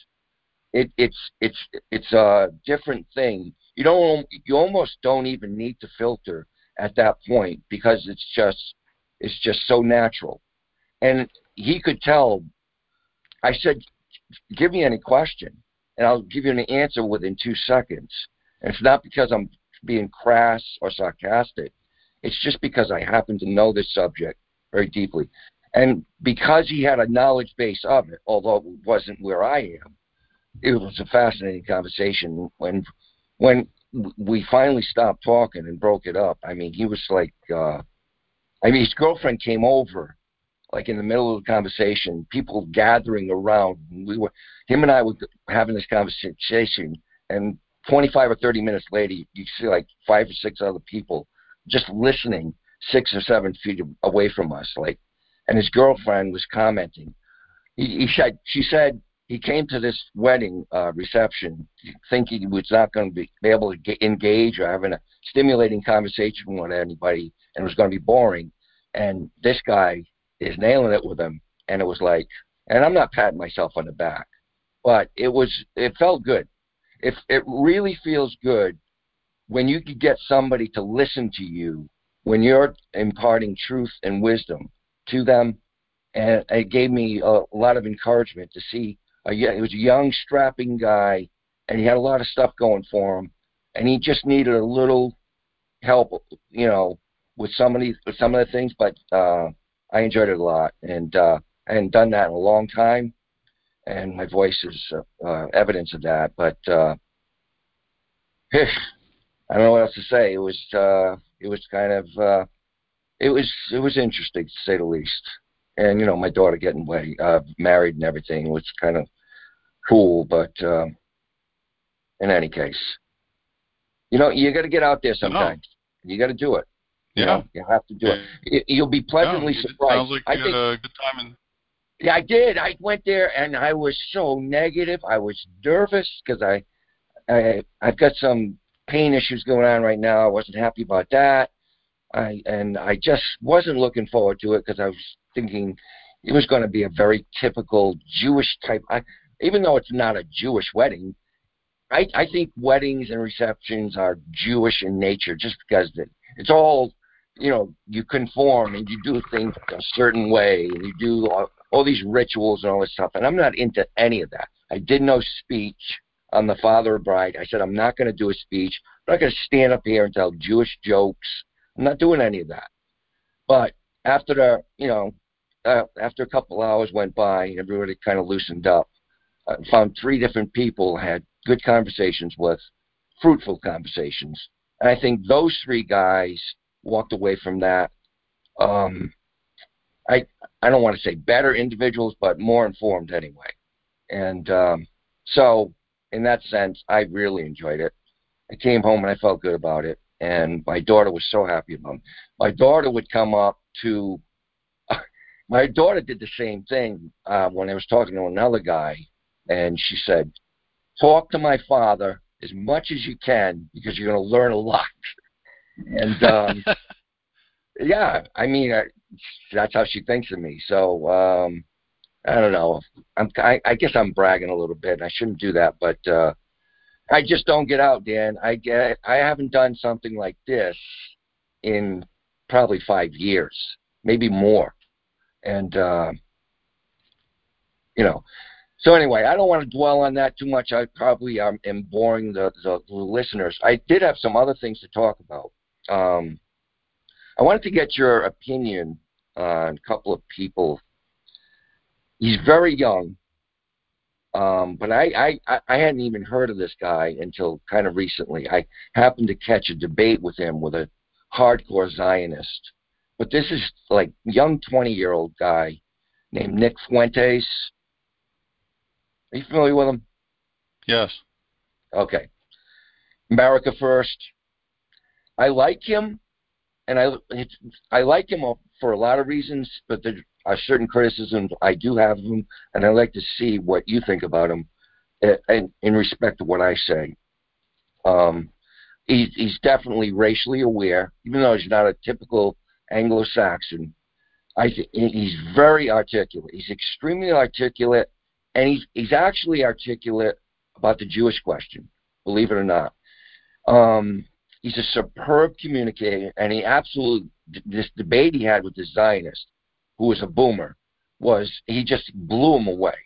It's a different thing. You almost don't even need to filter at that point because it's just so natural. And he could tell. I said, give me any question, and I'll give you an answer within 2 seconds. And it's not because I'm being crass or sarcastic. It's just because I happen to know this subject very deeply. And because he had a knowledge base of it, although it wasn't where I am, it was a fascinating conversation. When we finally stopped talking and broke it up, I mean, he was like, his girlfriend came over, like in the middle of the conversation, people gathering around. Him and I were having this conversation, and 25 or 30 minutes later, you see like 5 or 6 other people just listening 6 or 7 feet away from us, like, and his girlfriend was commenting. She said he came to this wedding reception thinking he was not going to be able to engage or having a stimulating conversation with anybody, and it was going to be boring. And this guy is nailing it with him, and it was like, and I'm not patting myself on the back, but it felt good. It really feels good when you can get somebody to listen to you when you're imparting truth and wisdom to them. And it gave me a lot of encouragement to see. He was a young, strapping guy, and he had a lot of stuff going for him, and he just needed a little help, with some of the things. But I enjoyed it a lot, and I hadn't done that in a long time, and my voice is evidence of that. But I don't know what else to say. It was kind of it was interesting, to say the least. And my daughter getting married and everything was kind of cool. But in any case, you got to get out there sometimes. No. You got to do it. Yeah, you have to do it. You'll be pleasantly surprised. Sounds like you had a good time. Yeah, I did. I went there and I was so negative. I was nervous because I've got some pain issues going on right now. I wasn't happy about that. I just wasn't looking forward to it because I was thinking it was going to be a very typical Jewish type. Even though it's not a Jewish wedding, I think weddings and receptions are Jewish in nature just because it's all, you conform and you do things a certain way and you do all these rituals and all this stuff. And I'm not into any of that. I did no speech on the father of bride. I said, I'm not going to do a speech. I'm not going to stand up here and tell Jewish jokes. I'm not doing any of that. But after after a couple hours went by and everybody kind of loosened up, I found 3 different people I had good conversations with, fruitful conversations. And I think those 3 guys walked away from that. I don't want to say better individuals, but more informed anyway. And So in that sense, I really enjoyed it. I came home and I felt good about it, and my daughter was so happy about it. My daughter would come up to. My daughter did the same thing when I was talking to another guy, and she said, "Talk to my father as much as you can because you're going to learn a lot." And yeah, I mean, that's how she thinks of me. So I don't know. I guess I'm bragging a little bit. I shouldn't do that, but I just don't get out, Dan. I haven't done something like this in probably 5 years, maybe more. And you know, so anyway, I don't want to dwell on that too much. I probably am boring the listeners. I did have some other things to talk about. I wanted to get your opinion on a couple of people. He's very young, but I hadn't even heard of this guy until kind of recently. I happened to catch a debate with him with a hardcore Zionist. But this is like young 20-year-old guy named Nick Fuentes. Are you familiar with him? Yes. Okay. America First. I like him, and I like him for a lot of reasons, but there are certain criticisms I do have of him, and I'd like to see what you think about him in respect to what I say. He's definitely racially aware, even though he's not a typical Anglo-Saxon. He's very articulate. He's extremely articulate, and he's actually articulate about the Jewish question, believe it or not. He's a superb communicator, and this debate he had with the Zionist, who was a boomer, he just blew him away.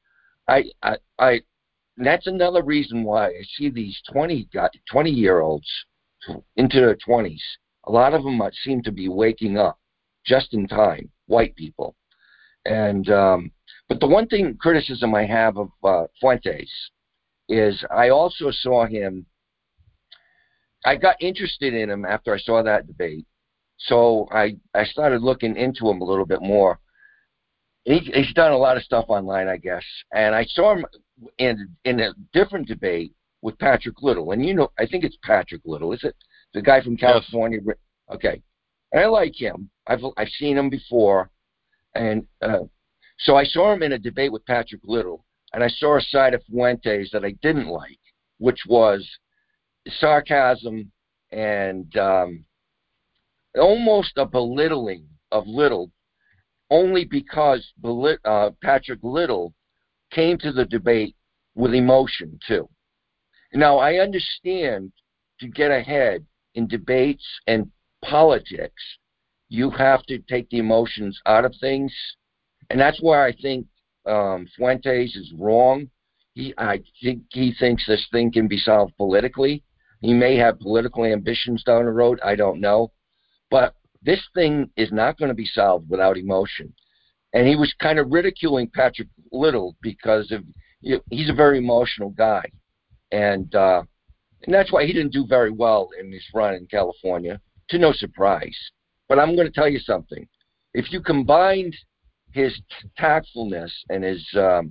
And that's another reason why I see these 20-year-olds into their 20s. A lot of them seem to be waking up just in time, white people. And but the one criticism I have of Fuentes is I also saw him. I got interested in him after I saw that debate, so I started looking into him a little bit more. He's done a lot of stuff online, I guess, and I saw him in a different debate with Patrick Little, and I think it's Patrick Little, is it? The guy from California. Yes. Okay, and I like him. I've seen him before, and so I saw him in a debate with Patrick Little, and I saw a side of Fuentes that I didn't like, which was sarcasm and almost a belittling of Little, only because Patrick Little came to the debate with emotion too. Now I understand to get ahead in debates and politics, you have to take the emotions out of things, and that's why I think Fuentes is wrong. I think he thinks this thing can be solved politically. He may have political ambitions down the road. I don't know. But this thing is not going to be solved without emotion. And he was kind of ridiculing Patrick Little because he's a very emotional guy. And that's why he didn't do very well in his run in California, to no surprise. But I'm going to tell you something. If you combined his tactfulness and his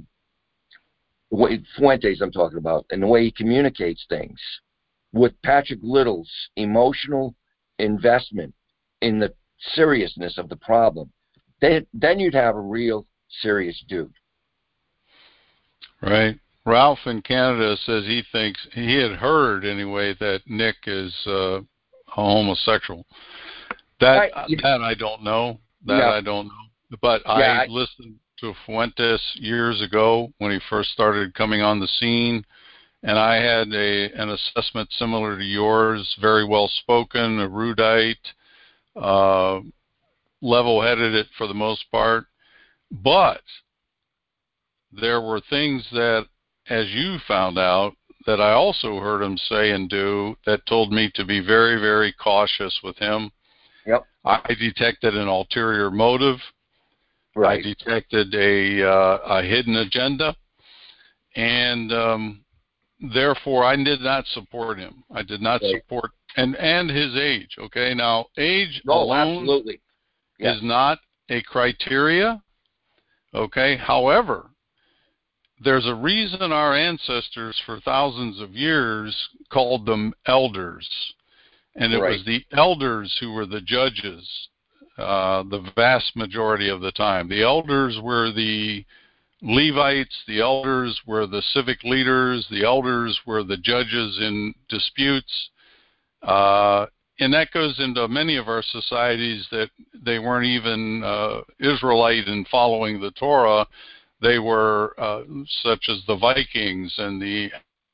Fuentes I'm talking about, and the way he communicates things, with Patrick Little's emotional investment in the seriousness of the problem, then you'd have a real serious dude. Right. Ralph in Canada says he thinks, he had heard anyway, that Nick is a homosexual. That I don't know. I don't know. But I listened to Fuentes years ago when he first started coming on the scene, and I had an assessment similar to yours, very well spoken, erudite, level-headed it for the most part. But there were things that, as you found out, that I also heard him say and do that told me to be very, very cautious with him. Yep. I detected an ulterior motive. Right. I detected a hidden agenda, and therefore I did not support him. I did not support and his age. Okay, now age alone absolutely. is not a criteria. Okay, however, there's a reason our ancestors for thousands of years called them elders. And it was the elders who were the judges the vast majority of the time. The elders were the Levites, the elders were the civic leaders, the elders were the judges in disputes. And that goes into many of our societies that they weren't even Israelite in following the Torah. They were such as the Vikings and the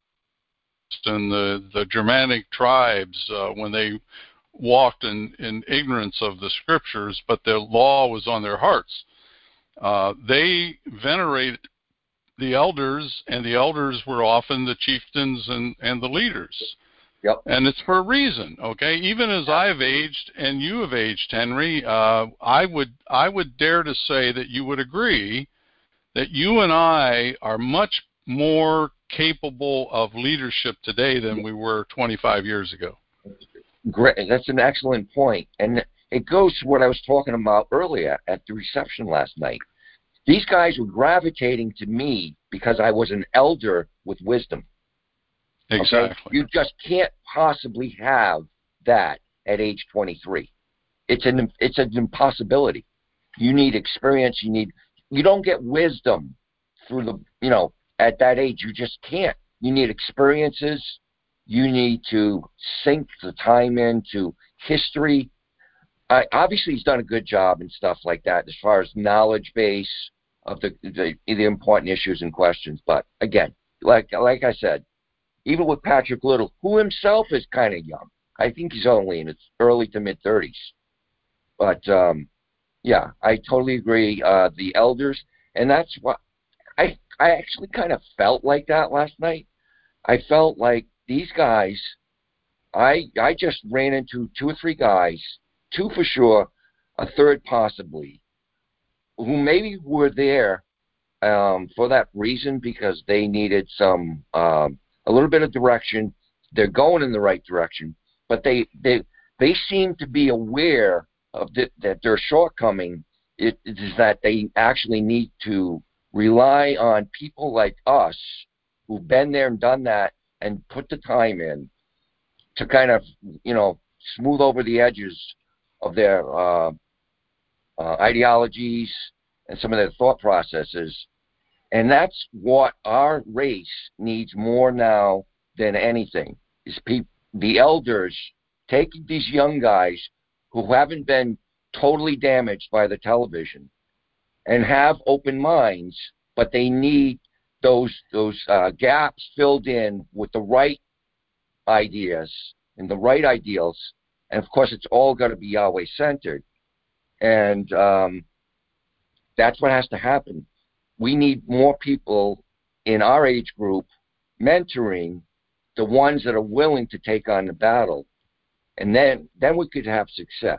Germanic tribes when they walked in ignorance of the scriptures, but the law was on their hearts. They venerated the elders, and the elders were often the chieftains and the leaders. Yep. And it's for a reason, okay? Even as I've aged and you have aged, Henry, I would dare to say that you would agree that you and I are much more capable of leadership today than we were 25 years ago. Great. That's an excellent point. And it goes to what I was talking about earlier at the reception last night. These guys were gravitating to me because I was an elder with wisdom. Exactly. Okay? You just can't possibly have that at age 23. It's an impossibility. You need experience. You don't get wisdom through at that age. You just can't. You need experiences. You need to sink the time into history. Obviously, he's done a good job and stuff like that as far as knowledge base of the important issues and questions. But again, like I said, even with Patrick Little, who himself is kind of young. I think he's only in his early to mid 30s. But yeah, I totally agree. The elders, and that's what I actually kind of felt like that last night. I felt like these guys, I just ran into 2 or 3 guys, 2 for sure, a third possibly, who maybe were there for that reason because they needed some a little bit of direction. They're going in the right direction, but they seem to be aware of that their shortcoming is that they actually need to rely on people like us who've been there and done that and put the time in to kind of, smooth over the edges of their ideologies and some of their thought processes. And that's what our race needs more now than anything, is the elders taking these young guys who haven't been totally damaged by the television and have open minds, but they need those gaps filled in with the right ideas and the right ideals. And of course, it's all got to be Yahweh centered. And that's what has to happen. We need more people in our age group mentoring the ones that are willing to take on the battle. And then we could have success.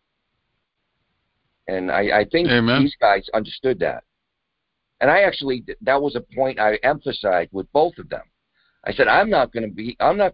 And I think Amen. These guys understood that. And that was a point I emphasized with both of them. I said, I'm not going to be able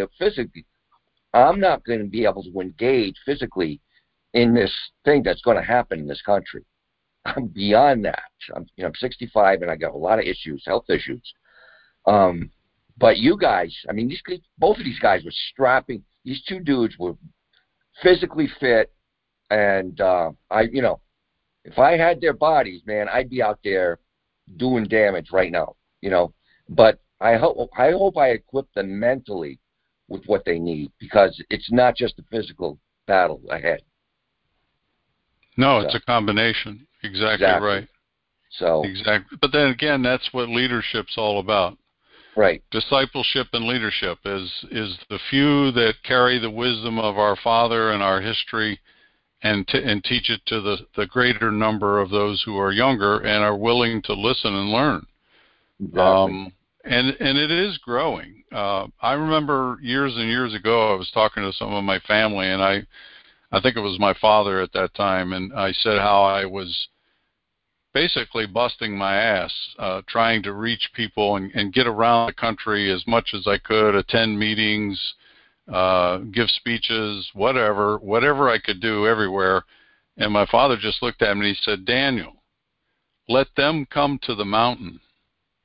to engage physically in this thing that's going to happen in this country. I'm beyond that. I'm 65 and I got a lot of issues, health issues. But you guys, both of these guys were strapping. These 2 dudes were physically fit, and if I had their bodies, man, I'd be out there doing damage right now. But I hope I equip them mentally with what they need, because it's not just a physical battle ahead. No, it's a combination. Exactly right. So exactly. But then again, that's what leadership's all about. Right. Discipleship and leadership is the few that carry the wisdom of our Father and our history and teach it to the greater number of those who are younger and are willing to listen and learn. Exactly. And it is growing. I remember years and years ago, I was talking to some of my family, and I think it was my father at that time, and I said how I was basically busting my ass trying to reach people and get around the country as much as I could, attend meetings, give speeches, whatever I could do everywhere. And my father just looked at me and he said, Daniel, let them come to the mountain.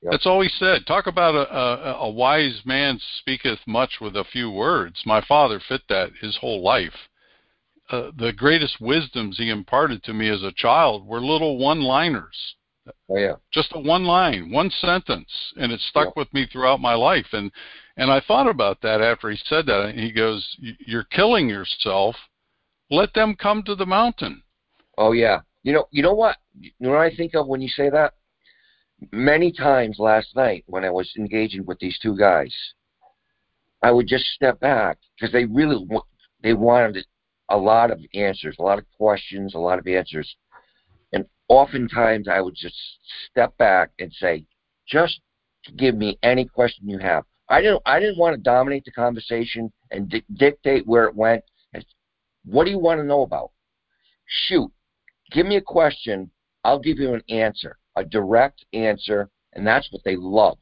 Yep. That's all he said. Talk about a wise man speaketh much with a few words. My father fit that his whole life. The greatest wisdoms he imparted to me as a child were little one-liners. Oh, yeah. Just a one line, one sentence, and it stuck Yep. with me throughout my life. And I thought about that after he said that. And he goes, "You're killing yourself. Let them come to the mountain." Oh, yeah. You know what? You know what I think of when you say that? Many times last night when I was engaging with these two guys, I would just step back because they wanted a lot of answers, a lot of questions, a lot of answers. And oftentimes I would just step back and say, just give me any question you have. I didn't want to dominate the conversation and dictate where it went. What do you want to know about? Shoot, give me a question. I'll give you an answer, a direct answer, and that's what they love.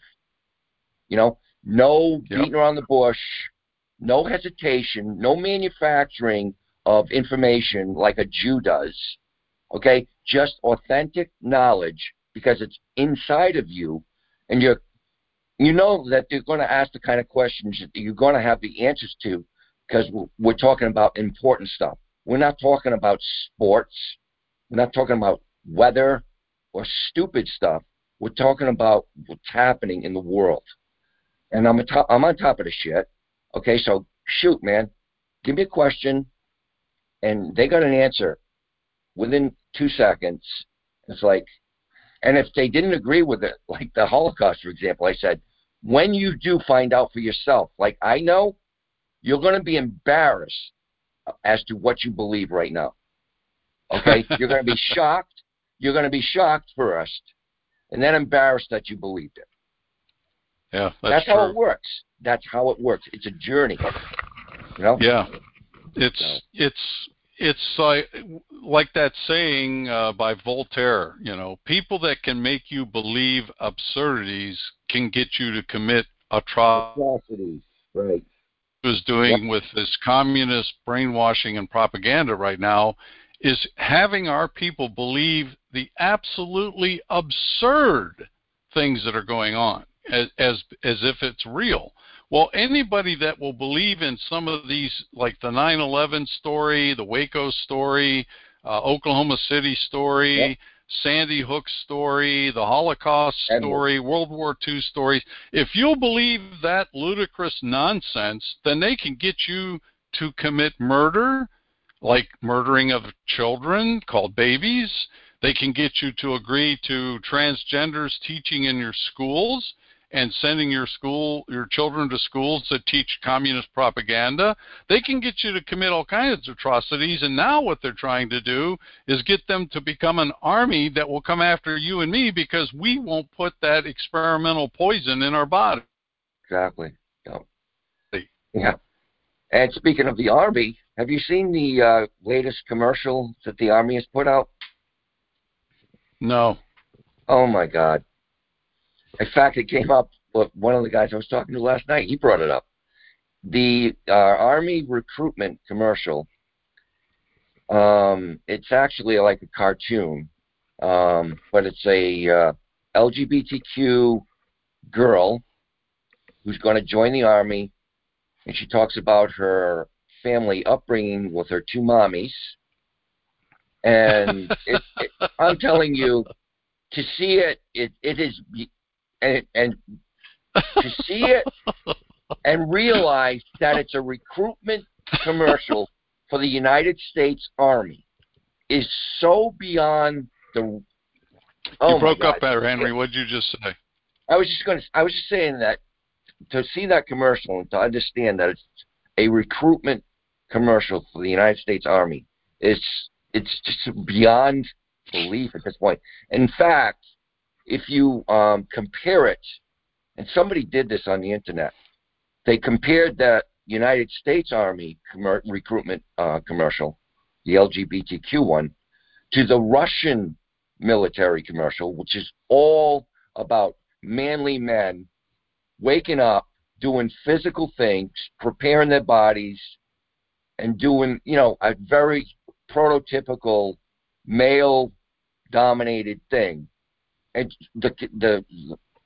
No beating around the bush, no hesitation, no manufacturing of information like a Jew does. Okay, just authentic knowledge because it's inside of you, and you know that they're going to ask the kind of questions that you're going to have the answers to, because we're talking about important stuff. We're not talking about sports. We're not talking about weather or stupid stuff. We're talking about what's happening in the world, and I'm on top of the shit. Okay, so shoot, man, give me a question, and they got an answer within 2 seconds. It's like, and if they didn't agree with it, like the Holocaust, for example, I said, when you do find out for yourself, like I know, you're going to be embarrassed as to what you believe right now. Okay? You're going to be shocked. You're going to be shocked first, and then embarrassed that you believed it. Yeah, that's true. how it works. That's how it works. It's a journey. Yeah. It's like that saying by Voltaire, people that can make you believe absurdities can get you to commit atrocities. Right. Is doing with this communist brainwashing and propaganda right now is having our people believe the absolutely absurd things that are going on as if it's real. Well, anybody that will believe in some of these, like the 9/11 story, the Waco story, Oklahoma City story, Sandy Hook story, the Holocaust story, World War II stories, if you'll believe that ludicrous nonsense, then they can get you to commit murder, like murdering of children called babies. They can get you to agree to transgenders teaching in your schools and sending your children to schools that teach communist propaganda. They can get you to commit all kinds of atrocities, and now what they're trying to do is get them to become an army that will come after you and me because we won't put that experimental poison in our body. Exactly. Yeah. And speaking of the Army, have you seen the latest commercial that the Army has put out? No. Oh, my God. In fact, it came up with one of the guys I was talking to last night. He brought it up. The Army recruitment commercial, it's actually like a cartoon, but it's a LGBTQ girl who's going to join the Army, and she talks about her family upbringing with her two mommies. And I'm telling you, to see it is, and to see it and realize that it's a recruitment commercial for the United States Army is so beyond the. You broke up there, Henry. What did you just say? I was just saying that to see that commercial and to understand that it's a recruitment commercial for the United States Army, it's just beyond belief at this point. In fact, if you compare it, and somebody did this on the internet, they compared that United States Army recruitment commercial, the LGBTQ one, to the Russian military commercial, which is all about manly men waking up, doing physical things, preparing their bodies, and doing, a very prototypical male-dominated thing. And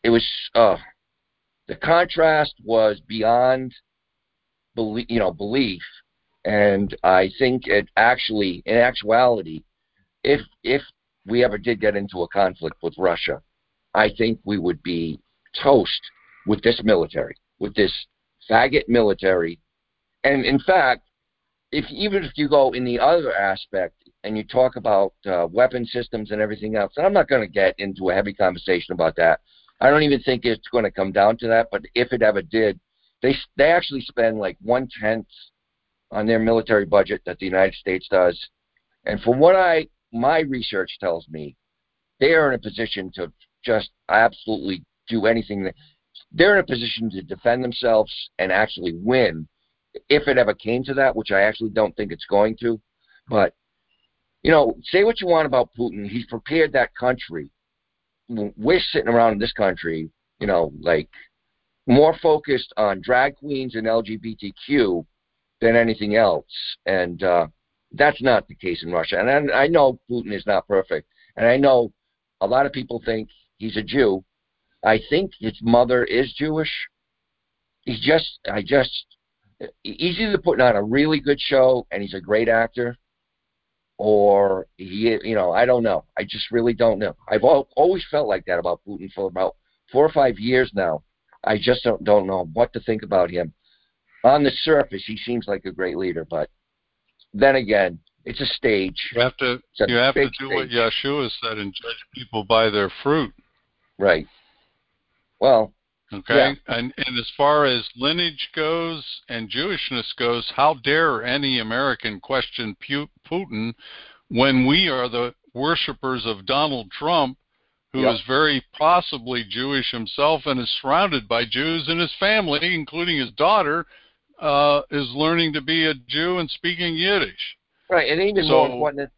it was the contrast was beyond belief, and I think in actuality, if we ever did get into a conflict with Russia, I think we would be toast with this military, with this faggot military. And in fact, even if you go in the other aspect and you talk about weapon systems and everything else, and I'm not going to get into a heavy conversation about that. I don't even think it's going to come down to that. But if it ever did, they actually spend like 1/10 on their military budget that the United States does. And from what my research tells me, they are in a position to just absolutely do anything. They're in a position to defend themselves and actually win if it ever came to that, which I actually don't think it's going to. But, say what you want about Putin. He's prepared that country. We're sitting around in this country, like more focused on drag queens and LGBTQ than anything else. And that's not the case in Russia. And I know Putin is not perfect. And I know a lot of people think he's a Jew. I think his mother is Jewish. He's either putting on a really good show and he's a great actor, or I don't know. I just really don't know. I've always felt like that about Putin for about 4 or 5 years now. I just don't know what to think about him. On the surface, he seems like a great leader, but then again, it's a stage. You have to do what Yeshua said and judge people by their fruit. Right. Well. Okay. Yeah. And as far as lineage goes and Jewishness goes, how dare any American question Putin when we are the worshipers of Donald Trump, who is very possibly Jewish himself and is surrounded by Jews, and his family, including his daughter, is learning to be a Jew and speaking Yiddish. Right, and even more important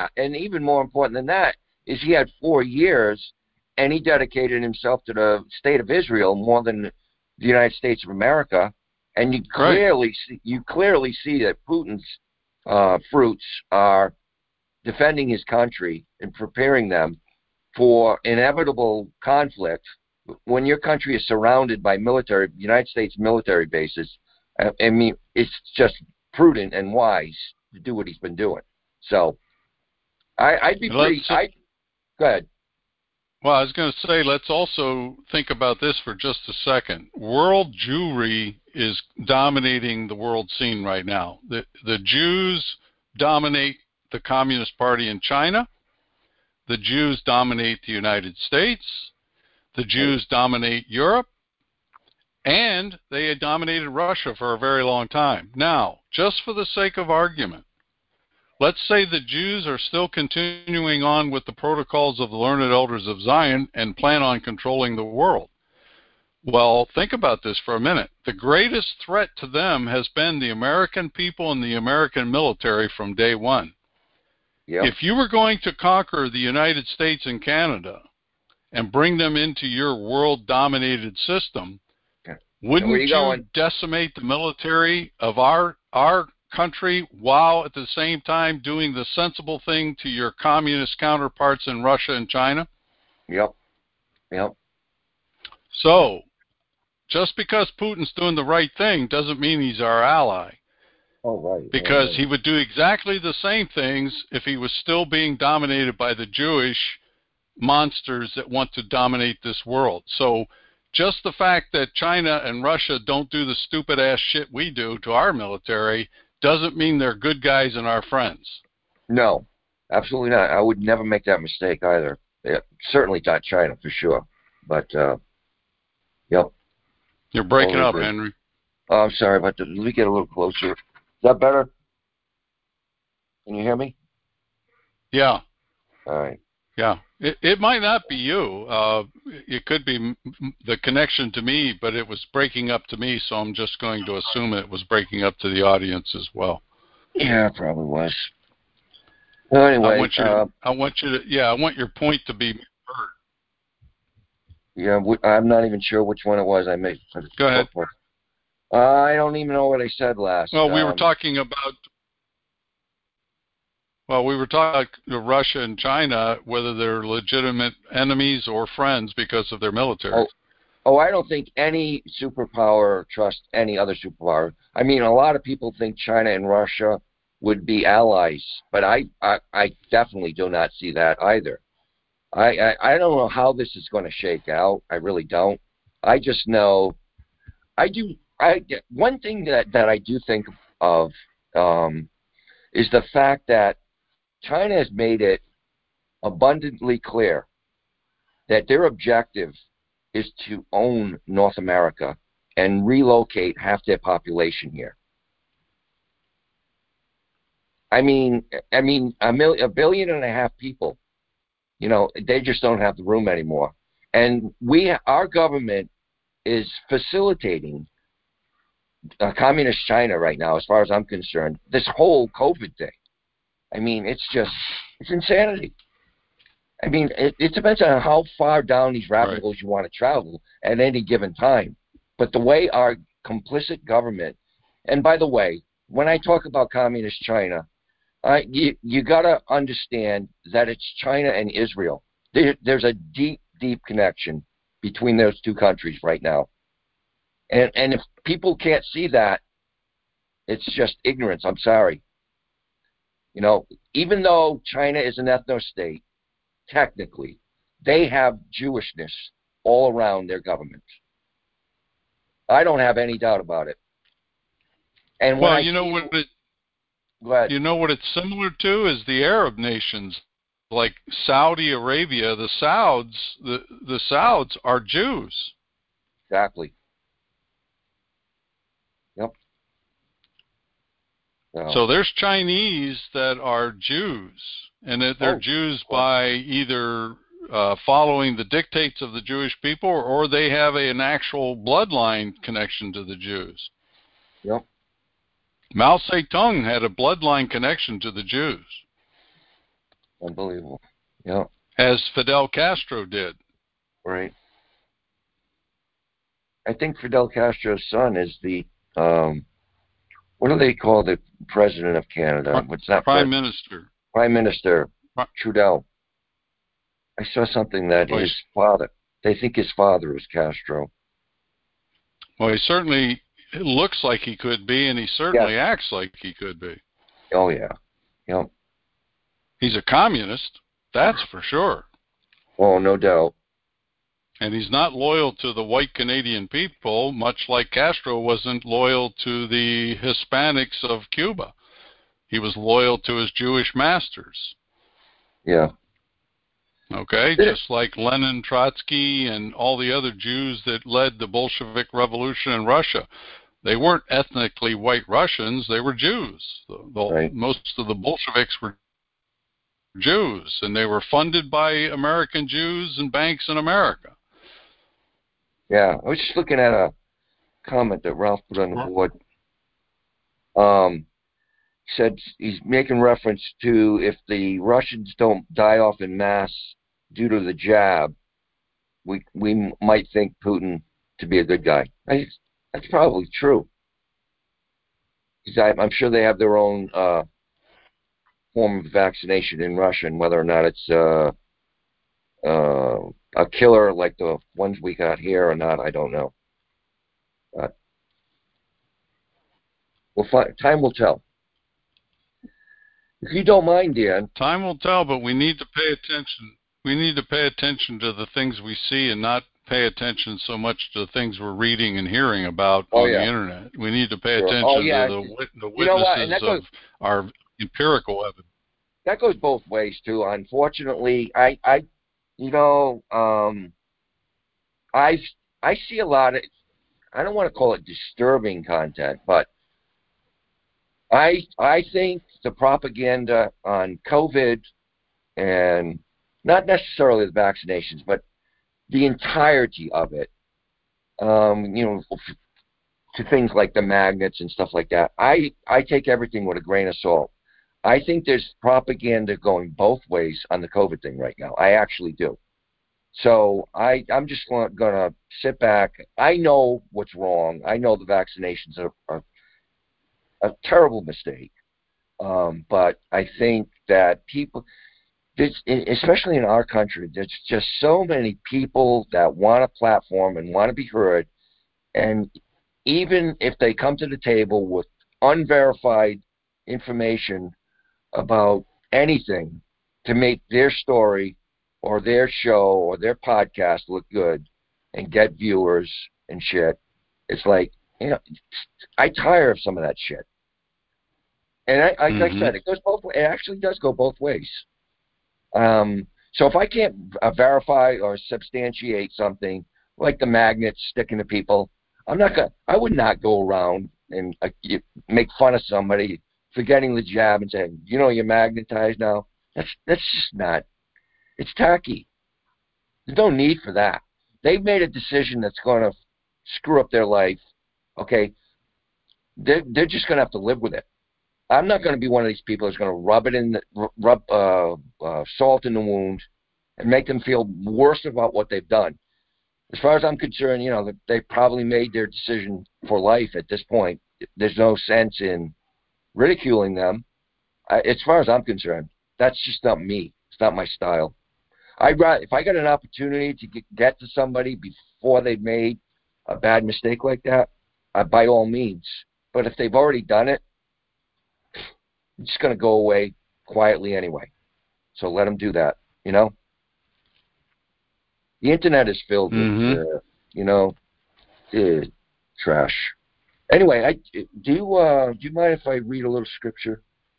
than that is he had 4 years, and he dedicated himself to the state of Israel more than the United States of America, and you clearly see that Putin's fruits are defending his country and preparing them for inevitable conflict. When your country is surrounded by United States military bases, I mean, it's just prudent and wise to do what he's been doing. So, I'd be pretty. Go ahead. Well, I was going to say, let's also think about this for just a second. World Jewry is dominating the world scene right now. The Jews dominate the Communist Party in China. The Jews dominate the United States. The Jews dominate Europe. And they had dominated Russia for a very long time. Now, just for the sake of argument, let's say the Jews are still continuing on with the protocols of the learned elders of Zion and plan on controlling the world. Well, think about this for a minute. The greatest threat to them has been the American people and the American military from day one. Yep. If you were going to conquer the United States and Canada and bring them into your world-dominated system, wouldn't you decimate the military of our country while at the same time doing the sensible thing to your communist counterparts in Russia and China? Yep. So, just because Putin's doing the right thing doesn't mean he's our ally. Oh, right. Because he would do exactly the same things if he was still being dominated by the Jewish monsters that want to dominate this world. So, just the fact that China and Russia don't do the stupid-ass shit we do to our military doesn't mean they're good guys and our friends. No, absolutely not. I would never make that mistake either. Yeah, certainly not China, for sure. But, yep. You're breaking up, Henry. Oh, I'm sorry about that. Let me get a little closer. Is that better? Can you hear me? Yeah. All right. Yeah. It might not be you. It could be the connection to me, but it was breaking up to me, so I'm just going to assume it was breaking up to the audience as well. Yeah, it probably was. Well, anyway, I want your point to be heard. Yeah, I'm not even sure which one it was I made. Go ahead. I don't even know what I said last. Well, we were talking about Russia and China, whether they're legitimate enemies or friends because of their military. Oh, I don't think any superpower trusts any other superpower. I mean, a lot of people think China and Russia would be allies, but I definitely do not see that either. I don't know how this is going to shake out. I really don't. I just know I do. One thing that I do think of is the fact that China has made it abundantly clear that their objective is to own North America and relocate half their population here. A billion and a half people. You know, they just don't have the room anymore, and our government is facilitating communist China right now, as far as I'm concerned. This whole COVID thing. I mean, it's insanity. I mean, it depends on how far down these rabbit holes you want to travel at any given time. But the way our complicit government, and by the way, when I talk about communist China, you got to understand that it's China and Israel. There's a deep, deep connection between those two countries right now. And if people can't see that, it's just ignorance. I'm sorry. You know, even though China is an ethno-state, technically, they have Jewishness all around their government. I don't have any doubt about it. And well, you know what you know what it's similar to is the Arab nations, like Saudi Arabia. The Sauds are Jews. Exactly. Yep. So there's Chinese that are Jews, and they're Jews by either following the dictates of the Jewish people, or they have an actual bloodline connection to the Jews. Yep. Mao Zedong had a bloodline connection to the Jews. Unbelievable. Yep. As Fidel Castro did. Right. I think Fidel Castro's son is the what do they call the president of Canada? What's that? Prime Minister. Prime Minister Trudeau. I saw something that his father, they think his father is Castro. Well, he certainly looks like he could be, and he certainly acts like he could be. Oh, yeah. Yep. He's a communist, that's for sure. Oh, no doubt. And he's not loyal to the white Canadian people, much like Castro wasn't loyal to the Hispanics of Cuba. He was loyal to his Jewish masters. Yeah. Okay, just like Lenin, Trotsky, and all the other Jews that led the Bolshevik Revolution in Russia. They weren't ethnically white Russians, they were Jews. Most of the Bolsheviks were Jews, and they were funded by American Jews and banks in America. Yeah, I was just looking at a comment that Ralph put on the board. Said he's making reference to if the Russians don't die off in mass due to the jab, we might think Putin to be a good guy. That's probably true. I'm sure they have their own form of vaccination in Russia, and whether or not it's a killer like the ones we got here or not, I don't know. Time will tell. If you don't mind, Dan. Time will tell, but we need to pay attention. We need to pay attention to the things we see and not pay attention so much to the things we're reading and hearing about on the internet. We need to pay attention to the witnesses of our empirical evidence. That goes both ways, too. Unfortunately, I see a lot of, I don't want to call it disturbing content, but I think the propaganda on COVID, and not necessarily the vaccinations, but the entirety of it, to things like the magnets and stuff like that, I take everything with a grain of salt. I think there's propaganda going both ways on the COVID thing right now. I actually do. So I'm just going to sit back. I know what's wrong. I know the vaccinations are a terrible mistake. But I think that especially in our country, there's just so many people that want a platform and want to be heard. And even if they come to the table with unverified information about anything to make their story or their show or their podcast look good and get viewers and shit, it's like, I tire of some of that shit. And like I said, it goes both ways. It actually does go both ways. So if I can't verify or substantiate something like the magnets sticking to people, I would not go around and make fun of somebody for getting the jab and saying, you're magnetized now. That's just not. It's tacky. There's no need for that. They've made a decision that's going to screw up their life. Okay, they're just going to have to live with it. I'm not going to be one of these people who's going to rub salt in the wound and make them feel worse about what they've done. As far as I'm concerned, they probably made their decision for life at this point. There's no sense in ridiculing them. As far as I'm concerned, that's just not me. It's not my style. If I got an opportunity to get to somebody before they've made a bad mistake like that, by all means. But if they've already done it, it's just going to go away quietly anyway. So let them do that, The internet is filled with, trash. Anyway, do you mind if I read a little scripture?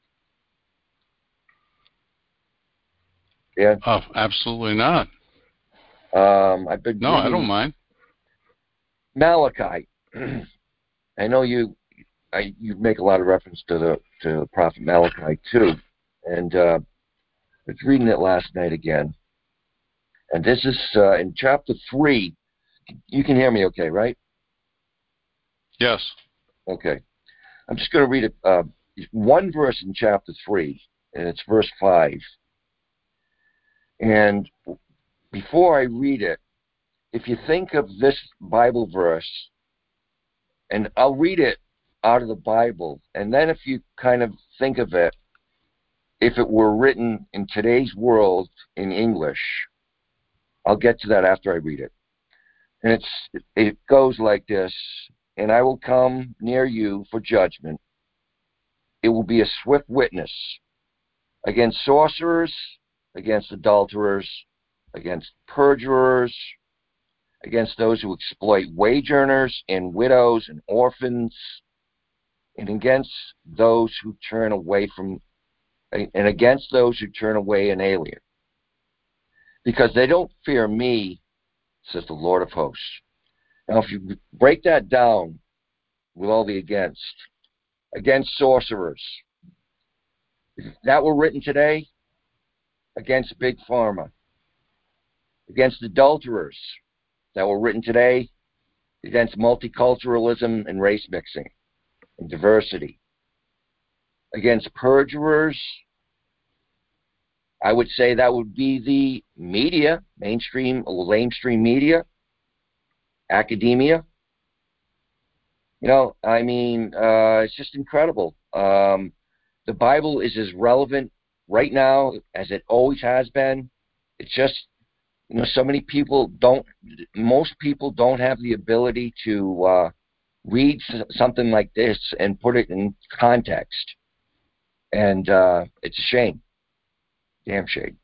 Yeah. Oh, absolutely not. I've been No, I don't mind. Malachi. I know you make a lot of reference to the prophet Malachi too, and I was reading it last night again. And this is in chapter 3. You can hear me okay, right? Yes. Okay. I'm just going to read one verse in chapter 3, and it's verse 5. And before I read it, if you think of this Bible verse, and I'll read it out of the Bible, and then if you kind of think of it, if it were written in today's world in English, I'll get to that after I read it. And it goes like this: and I will come near you for judgment. It will be a swift witness against sorcerers, against adulterers, against perjurers, against those who exploit wage earners and widows and orphans, and against those who turn away an alien. Because they don't fear me, says the Lord of hosts. Now, if you break that down with all the against sorcerers, if that were written today, against Big Pharma, against adulterers, that were written today, against multiculturalism and race mixing and diversity, against perjurers, I would say that would be the media, mainstream media, academia. It's just incredible. The Bible is as relevant right now as it always has been. It's just, most people don't have the ability to read something like this and put it in context. And it's a shame. Damn shame.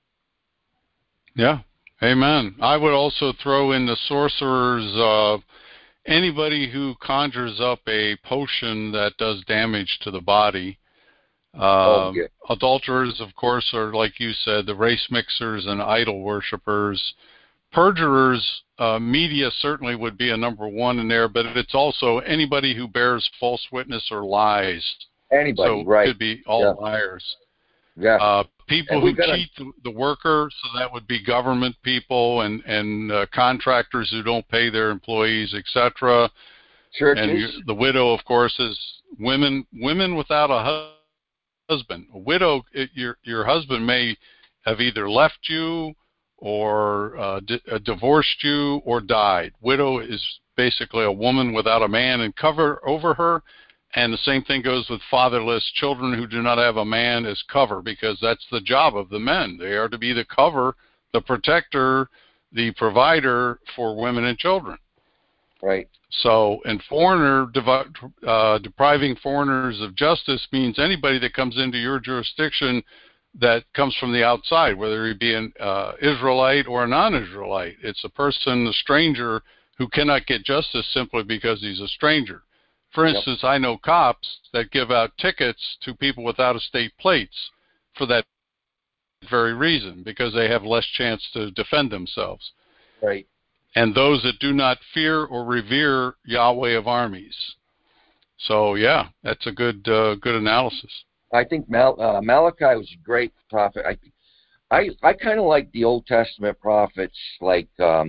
Yeah. Amen. I would also throw in the sorcerers, anybody who conjures up a potion that does damage to the body. Adulterers, of course, are, like you said, the race mixers and idol worshipers. Perjurers, media certainly would be a number one in there, but it's also anybody who bears false witness or lies. Anybody, so right. It could be all liars. Yeah. People who cheat the worker, so that would be government people and contractors who don't pay their employees, etc. Churches. And the widow, of course, is women without a husband. A widow, your husband may have either left you or divorced you or died. Widow is basically a woman without a man and cover over her. And the same thing goes with fatherless children who do not have a man as cover, because that's the job of the men. They are to be the cover, the protector, the provider for women and children. Right. So, and depriving foreigners of justice means anybody that comes into your jurisdiction that comes from the outside, whether he be an Israelite or a non-Israelite. It's a person, a stranger, who cannot get justice simply because he's a stranger. For instance, I know cops that give out tickets to people with out-of-state plates for that very reason, because they have less chance to defend themselves. Right. And those that do not fear or revere Yahweh of armies. So, yeah, that's a good analysis. I think Malachi was a great prophet. I kind of like the Old Testament prophets. Like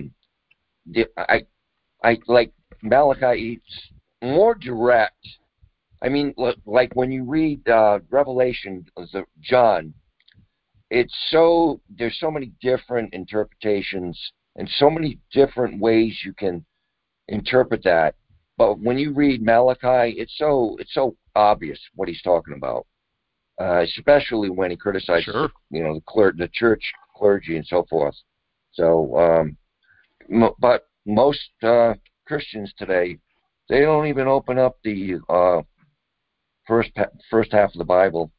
I like Malachi. It's more direct. I mean, like when you read Revelation of John, there's so many different interpretations and so many different ways you can interpret that. But when you read Malachi, it's so obvious what he's talking about, especially when he criticizes the church clergy and so forth. So, but most Christians today, they don't even open up the first half of the Bible.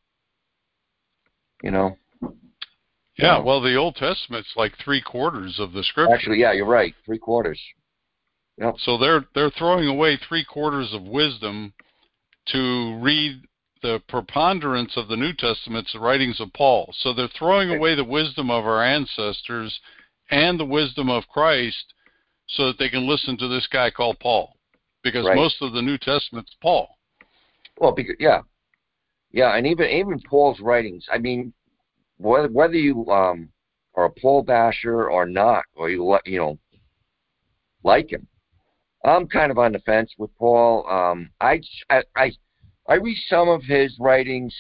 Yeah, well, the Old Testament's like 3/4 of the Scripture. Actually, yeah, you're right, 3/4. Yep. So they're throwing away 3/4 of wisdom to read the preponderance of the New Testament's the writings of Paul. So they're throwing away the wisdom of our ancestors and the wisdom of Christ so that they can listen to this guy called Paul, because most of the New Testament's Paul. Well, and even Paul's writings. I mean, whether you are a Paul basher or not, or you like him, I'm kind of on the fence with Paul. I read some of his writings,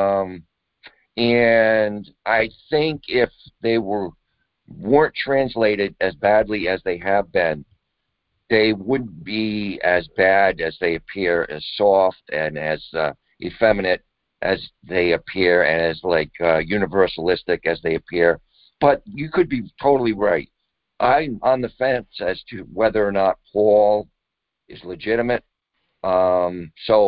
and I think if they weren't translated as badly as they have been, they wouldn't be as bad as they appear, as soft and as effeminate as they appear, and as universalistic as they appear. But you could be totally right. I'm on the fence as to whether or not Paul is legitimate. I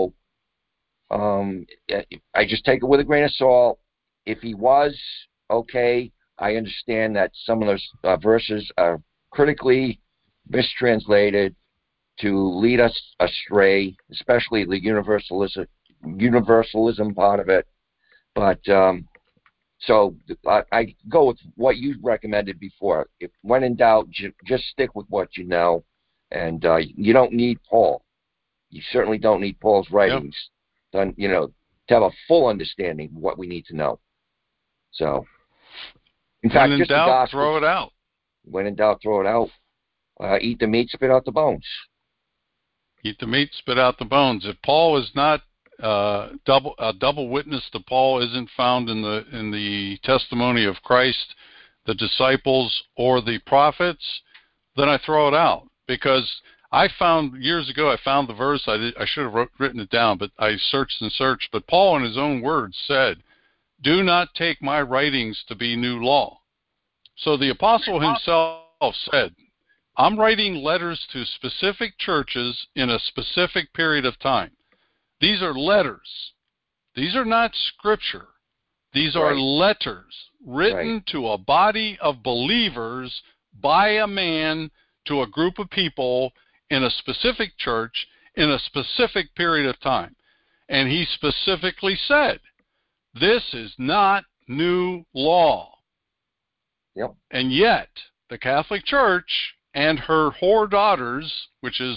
just take it with a grain of salt. If he was, okay, I understand that some of those verses are critically mistranslated to lead us astray, especially the universalism part of it. But so I go with what you recommended before. If when in doubt, just stick with what you know, and you don't need Paul. You certainly don't need Paul's writings, to have a full understanding of what we need to know. So, in fact, when in doubt, throw it out. When in doubt, throw it out. Eat the meat, spit out the bones. Eat the meat, spit out the bones. If Paul is not a double witness to Paul isn't found in the testimony of Christ, the disciples, or the prophets, then I throw it out. Because I found years ago, I found the verse. I should have written it down, but I searched and searched. But Paul, in his own words, said, "Do not take my writings to be new law." So the apostle himself said, I'm writing letters to specific churches in a specific period of time. These are letters. These are not scripture. These are letters written to a body of believers by a man to a group of people in a specific church in a specific period of time. And he specifically said, this is not new law. Yep. And yet, the Catholic Church and her whore daughters, which is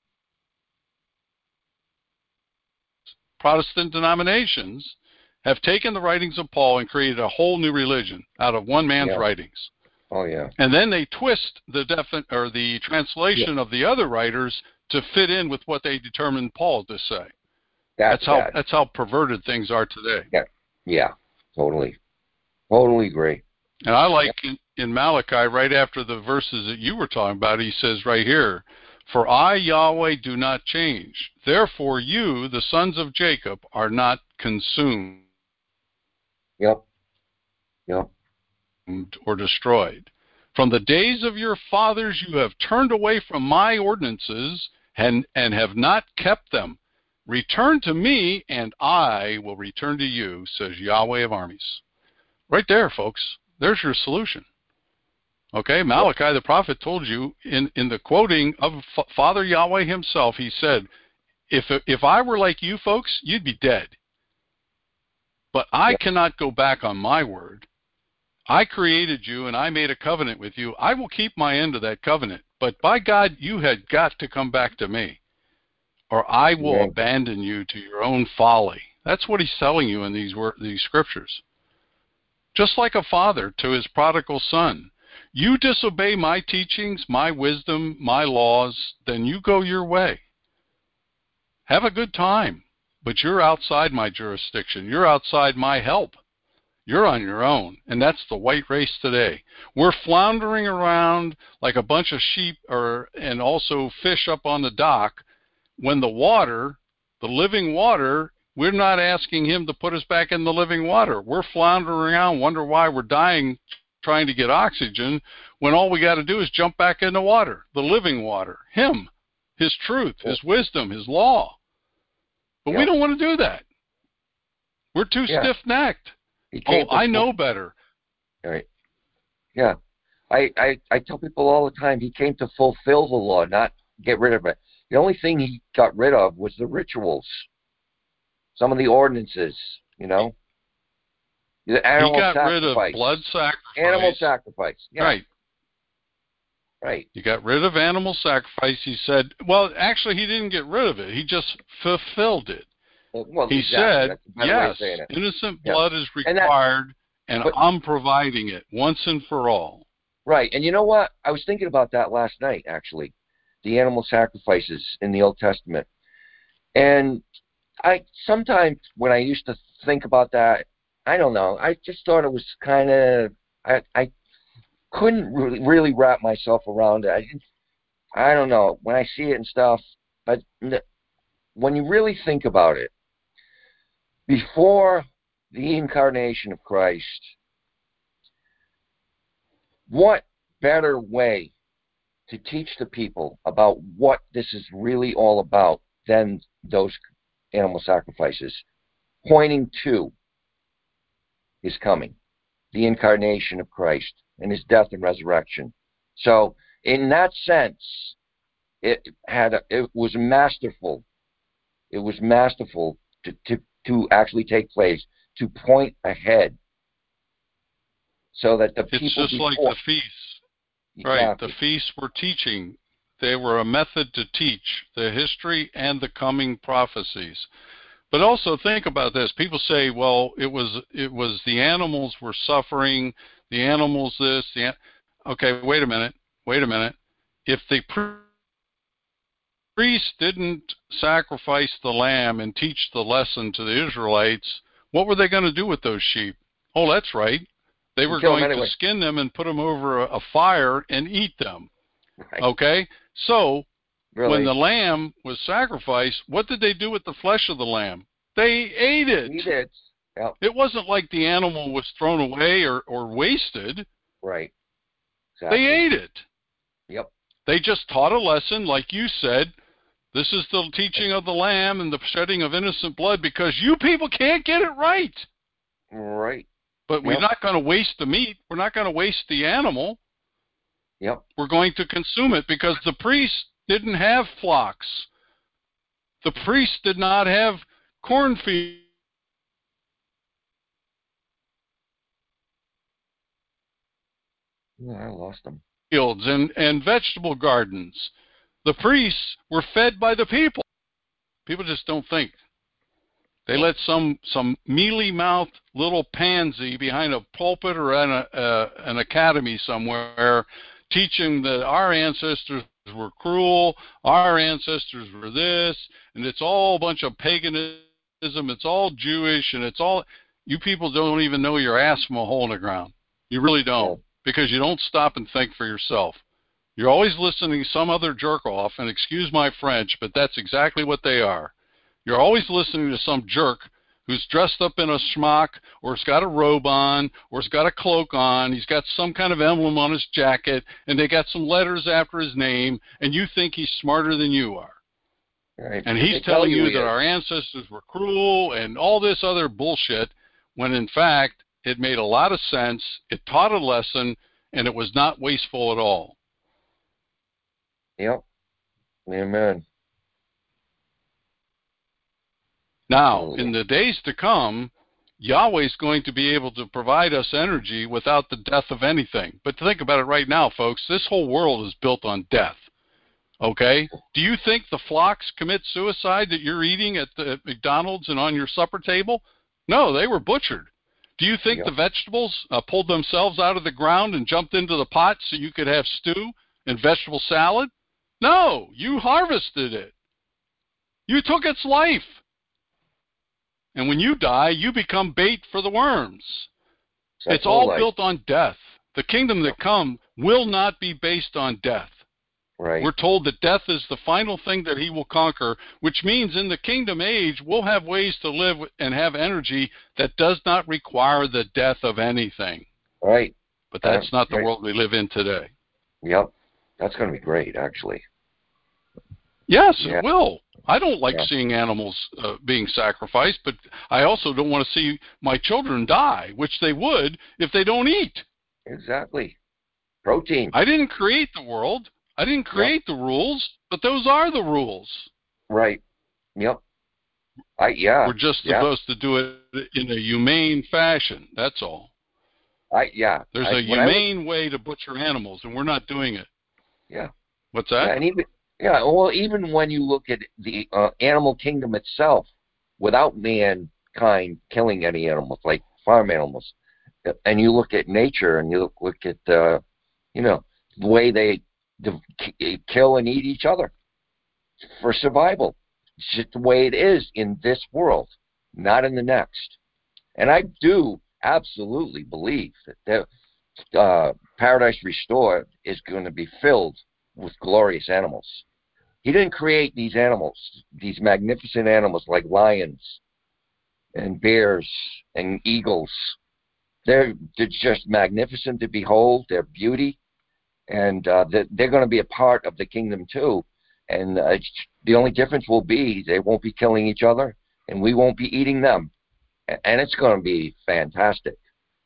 Protestant denominations, have taken the writings of Paul and created a whole new religion out of one man's writings. Oh, yeah. And then they twist the translation of the other writers to fit in with what they determined Paul to say. That's how perverted things are today. Yeah, totally. Totally agree. And I like in Malachi, right after the verses that you were talking about, he says right here, For I, Yahweh, do not change. Therefore you, the sons of Jacob, are not consumed Yep. Yep. or destroyed. From the days of your fathers you have turned away from my ordinances and have not kept them. Return to me, and I will return to you, says Yahweh of armies. Right there, folks. There's your solution. Okay, Malachi the prophet told you in the quoting of Father Yahweh himself, he said, if I were like you folks, you'd be dead. But I cannot go back on my word. I created you and I made a covenant with you. I will keep my end of that covenant. But by God, you had got to come back to me, or I will abandon you to your own folly. That's what he's telling you in these scriptures. Just like a father to his prodigal son. You disobey my teachings, my wisdom, my laws, then you go your way. Have a good time, but you're outside my jurisdiction. You're outside my help. You're on your own, and that's the white race today. We're floundering around like a bunch of sheep and also fish up on the dock when the water, the living water, we're not asking him to put us back in the living water. We're floundering around, wonder why we're dying trying to get oxygen when all we got to do is jump back in the water, the living water, him, his truth, his wisdom, his law. But we don't want to do that. We're too stiff-necked. Oh, I know better. Right. Yeah. I tell people all the time, he came to fulfill the law, not get rid of it. The only thing he got rid of was the rituals, some of the ordinances, you know. The animal sacrifice. He got rid of blood sacrifice. Animal sacrifice. Yeah. Right. Right. He got rid of animal sacrifice. He said, well, actually, he didn't get rid of it. He just fulfilled it. Well, he said, yes, innocent blood is required, and I'm providing it once and for all. Right. And you know what? I was thinking about that last night, actually, the animal sacrifices in the Old Testament. And sometimes when I used to think about that, I don't know, I just thought it was kind of, I couldn't really wrap myself around it. I don't know, when I see it and stuff, but when you really think about it, before the incarnation of Christ, what better way to teach the people about what this is really all about than those animal sacrifices, pointing to his coming, the incarnation of Christ, and his death and resurrection. So, in that sense, it was masterful. It was masterful to actually take place, to point ahead, so that the people. It's just like the feasts, right? The feasts were teaching. They were a method to teach the history and the coming prophecies. But also think about this. People say, well, it was the animals were suffering, the animals this, okay, wait a minute. If the priest didn't sacrifice the lamb and teach the lesson to the Israelites, what were they going to do with those sheep? Oh, that's right. They were going to skin them and put them over a fire and eat them. Right. Okay? So, when the lamb was sacrificed, what did they do with the flesh of the lamb? They ate it. Eat it. Yep. It wasn't like the animal was thrown away or wasted. Right. Exactly. They ate it. Yep. They just taught a lesson, like you said. This is the teaching of the lamb and the shedding of innocent blood because you people can't get it right. Right. But we're not going to waste the meat. We're not going to waste the animal. Yep. We're going to consume it because the priests didn't have flocks. The priests did not have cornfields. I lost them. And vegetable gardens. The priests were fed by the people. People just don't think. They let some mealy-mouthed little pansy behind a pulpit or an academy somewhere teaching that our ancestors were cruel, our ancestors were this, and it's all a bunch of paganism, it's all Jewish, and it's all... You people don't even know your ass from a hole in the ground. You really don't, because you don't stop and think for yourself. You're always listening to some other jerk-off, and excuse my French, but that's exactly what they are. You're always listening to some jerk who's dressed up in a schmuck, or has got a robe on, or has got a cloak on, he's got some kind of emblem on his jacket, and they got some letters after his name, and you think he's smarter than you are. Right. And he's telling you that our ancestors were cruel and all this other bullshit, when in fact it made a lot of sense, it taught a lesson, and it was not wasteful at all. Yep. Amen. Now, in the days to come, Yahweh's going to be able to provide us energy without the death of anything. But think about it right now, folks. This whole world is built on death. Okay? Do you think the flocks commit suicide that you're eating at the McDonald's and on your supper table? No, they were butchered. Do you think the vegetables pulled themselves out of the ground and jumped into the pot so you could have stew and vegetable salad? No, you harvested it. You took its life. And when you die, you become bait for the worms. It's all built on death. The kingdom that comes will not be based on death. Right. We're told that death is the final thing that he will conquer, which means in the kingdom age, we'll have ways to live and have energy that does not require the death of anything. Right. But that's not the world we live in today. Yep. That's going to be great, actually. Yes, it will. I don't like seeing animals being sacrificed, but I also don't want to see my children die, which they would if they don't eat. Exactly. Protein. I didn't create the world. I didn't create the rules, but those are the rules. Right. Yep. We're just supposed to do it in a humane fashion. That's all. There's a humane way to butcher animals, and we're not doing it. Yeah. What's that? Yeah, and even when you look at the animal kingdom itself, without mankind killing any animals, like farm animals, and you look at nature and you look at the way they kill and eat each other for survival. It's just the way it is in this world, not in the next. And I do absolutely believe that Paradise Restored is going to be filled with glorious animals. He didn't create these animals, these magnificent animals like lions and bears and eagles. They're just magnificent to behold, their beauty, and they're going to be a part of the kingdom too. And the only difference will be they won't be killing each other, and we won't be eating them. And it's going to be fantastic.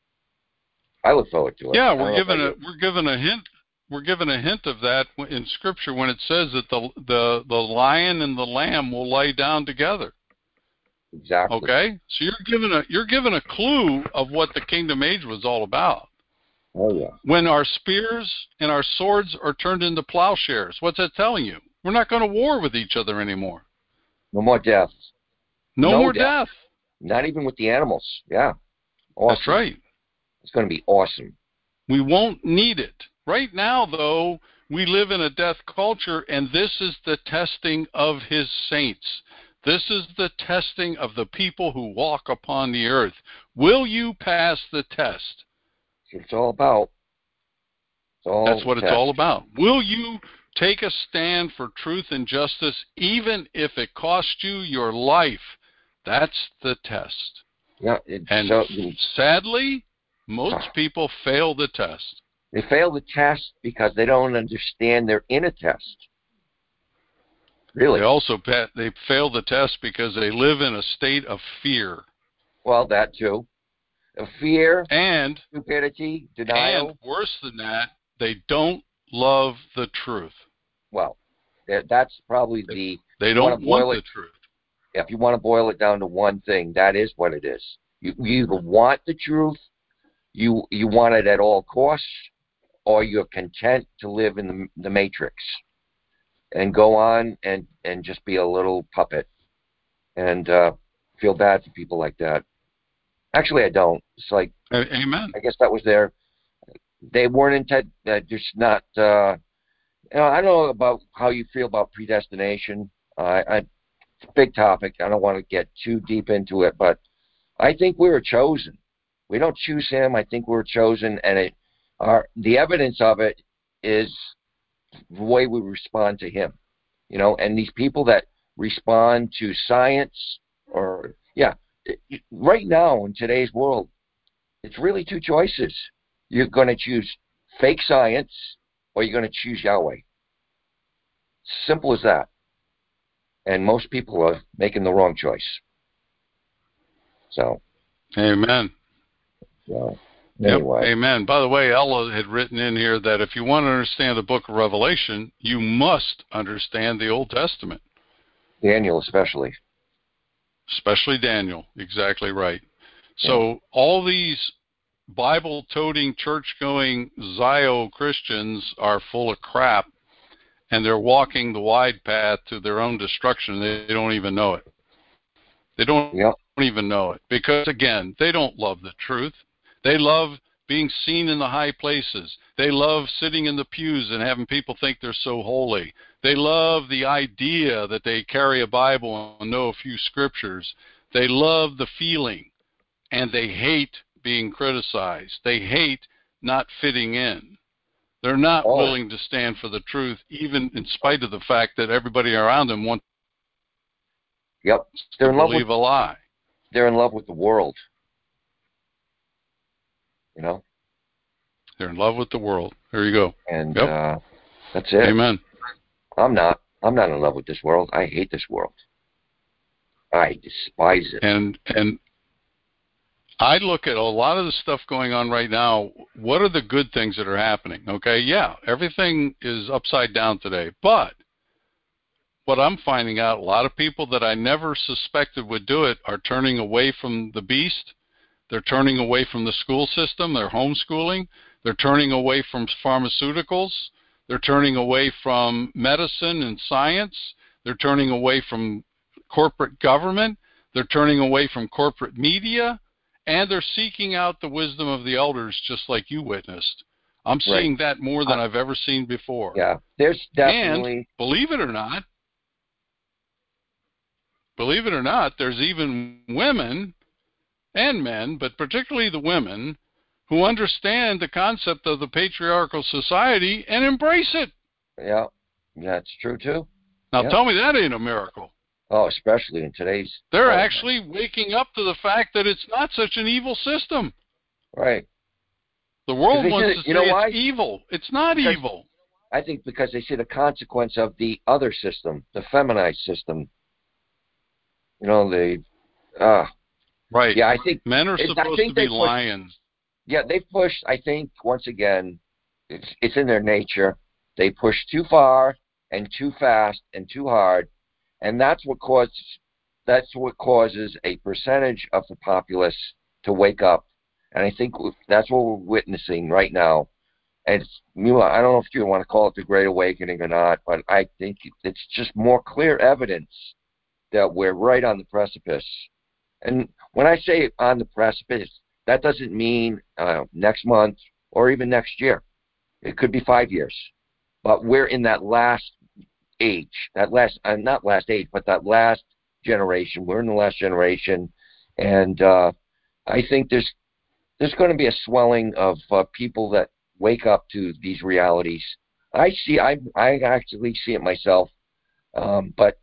I look forward to it. Yeah, we're given a hint. We're given a hint of that in Scripture when it says that the lion and the lamb will lay down together. Exactly. Okay, so you're given a clue of what the kingdom age was all about. Oh yeah. When our spears and our swords are turned into plowshares, what's that telling you? We're not going to war with each other anymore. No more death. No more death. Not even with the animals. Yeah. Awesome. That's right. It's going to be awesome. We won't need it. Right now, though, we live in a death culture, and this is the testing of his saints. This is the testing of the people who walk upon the earth. Will you pass the test? It's all about. That's what it's all about. Will you take a stand for truth and justice, even if it costs you your life? That's the test. Yeah, and sadly, most people fail the test. They fail the test because they don't understand they're in a test. Really. They fail the test because they live in a state of fear. Well, that too. Fear and stupidity, denial. And worse than that, they don't love the truth. Well, that's probably they don't want the truth. If you want to boil it down to one thing, that is what it is. You either want the truth, you want it at all costs, or you're content to live in the matrix and go on and just be a little puppet and feel bad for people like that. Actually, I don't. It's like, amen. I guess that was they weren't intent, just not, I don't know about how you feel about predestination. It's a big topic. I don't want to get too deep into it, but I think we were chosen. We don't choose him. I think we were chosen, and the evidence of it is the way we respond to him. And these people that respond to science, or right now in today's world, it's really two choices. You're going to choose fake science, or you're going to choose Yahweh. Simple as that. And most people are making the wrong choice. So. Amen. So, anyway. Yep, amen. By the way, Ella had written in here that if you want to understand the book of Revelation, you must understand the Old Testament. Daniel especially. Especially Daniel. Exactly right. So all these Bible-toting, church-going Zio Christians are full of crap, and they're walking the wide path to their own destruction. They don't even know it. They don't even know it. Because, again, they don't love the truth. They love being seen in the high places. They love sitting in the pews and having people think they're so holy. They love the idea that they carry a Bible and know a few scriptures. They love the feeling, and they hate being criticized. They hate not fitting in. They're not willing to stand for the truth, even in spite of the fact that everybody around them wants to believe a lie. They're in love with the world. They're in love with the world. There you go. And that's it. Amen. I'm not in love with this world. I hate this world. I despise it. And I look at a lot of the stuff going on right now. What are the good things that are happening? Okay, yeah, everything is upside down today. But what I'm finding out, a lot of people that I never suspected would do it are turning away from the beast. They're turning away from the school system. They're homeschooling. They're turning away from pharmaceuticals. They're turning away from medicine and science. They're turning away from corporate government. They're turning away from corporate media. And they're seeking out the wisdom of the elders, just like you witnessed. I'm seeing that more than I've ever seen before. Yeah, there's definitely... And believe it or not, there's even women and men, but particularly the women, who understand the concept of the patriarchal society and embrace it. Yeah, that's true too. Now tell me that ain't a miracle. Oh, especially in today's... They're actually waking up to the fact that it's not such an evil system. Right. The world wants to say it's evil. It's not evil. I think because they see the consequence of the other system, the feminized system. Right. Yeah, I think men are supposed to be lions. Yeah, they push. I think once again, it's in their nature. They push too far and too fast and too hard, and that's what causes a percentage of the populace to wake up. And I think that's what we're witnessing right now. And I don't know if you want to call it the Great Awakening or not, but I think it's just more clear evidence that we're right on the precipice. And when I say on the precipice, that doesn't mean next month or even next year. It could be 5 years. But we're in that last age, not last age, but that last generation. We're in the last generation. And I think there's going to be a swelling of people that wake up to these realities. I actually see it myself. But,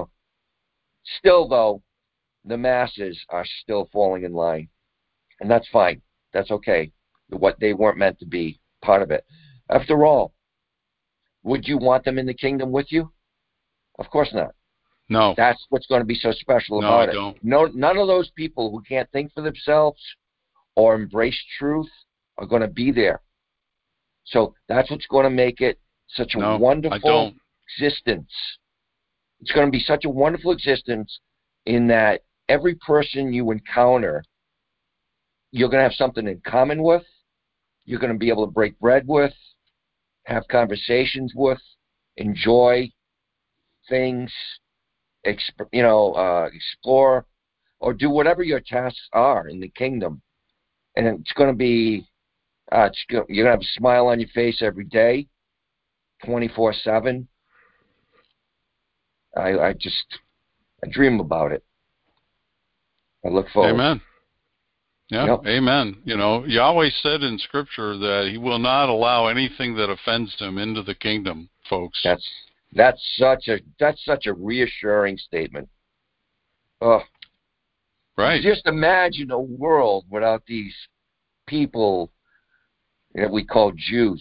still, though, the masses are still falling in line. And that's fine. That's okay. What they weren't meant to be part of it. After all, would you want them in the kingdom with you? Of course not. No. That's what's going to be so special about it. No, none of those people who can't think for themselves or embrace truth are going to be there. So that's what's going to make it such a wonderful existence. It's going to be such a wonderful existence in that every person you encounter, you're going to have something in common with. You're going to be able to break bread with, have conversations with, enjoy things, explore, or do whatever your tasks are in the kingdom. And it's going to be, you're going to have a smile on your face every day, 24/7. I dream about it. I look forward. Amen. Yeah, yep. Amen. Yahweh said in Scripture that He will not allow anything that offends Him into the kingdom. folks. That's such a reassuring statement. Oh, Right. just imagine a world without these people that we call Jews.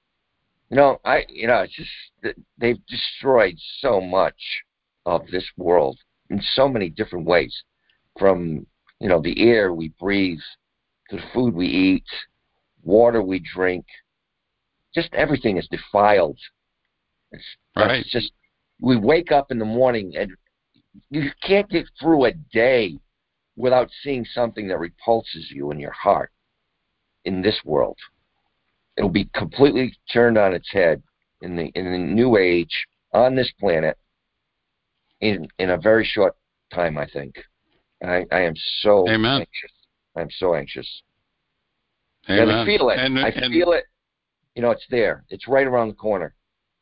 It's just they've destroyed so much of this world in so many different ways, from the air we breathe, to the food we eat, water we drink. Just everything is defiled. Right. That's just, we wake up in the morning and you can't get through a day without seeing something that repulses you in your heart in this world. It'll be completely turned on its head in the new age on this planet in a very short time, I think. I am so Amen. anxious. I'm so anxious. Amen. And I feel it. I feel it. It's there. It's right around the corner.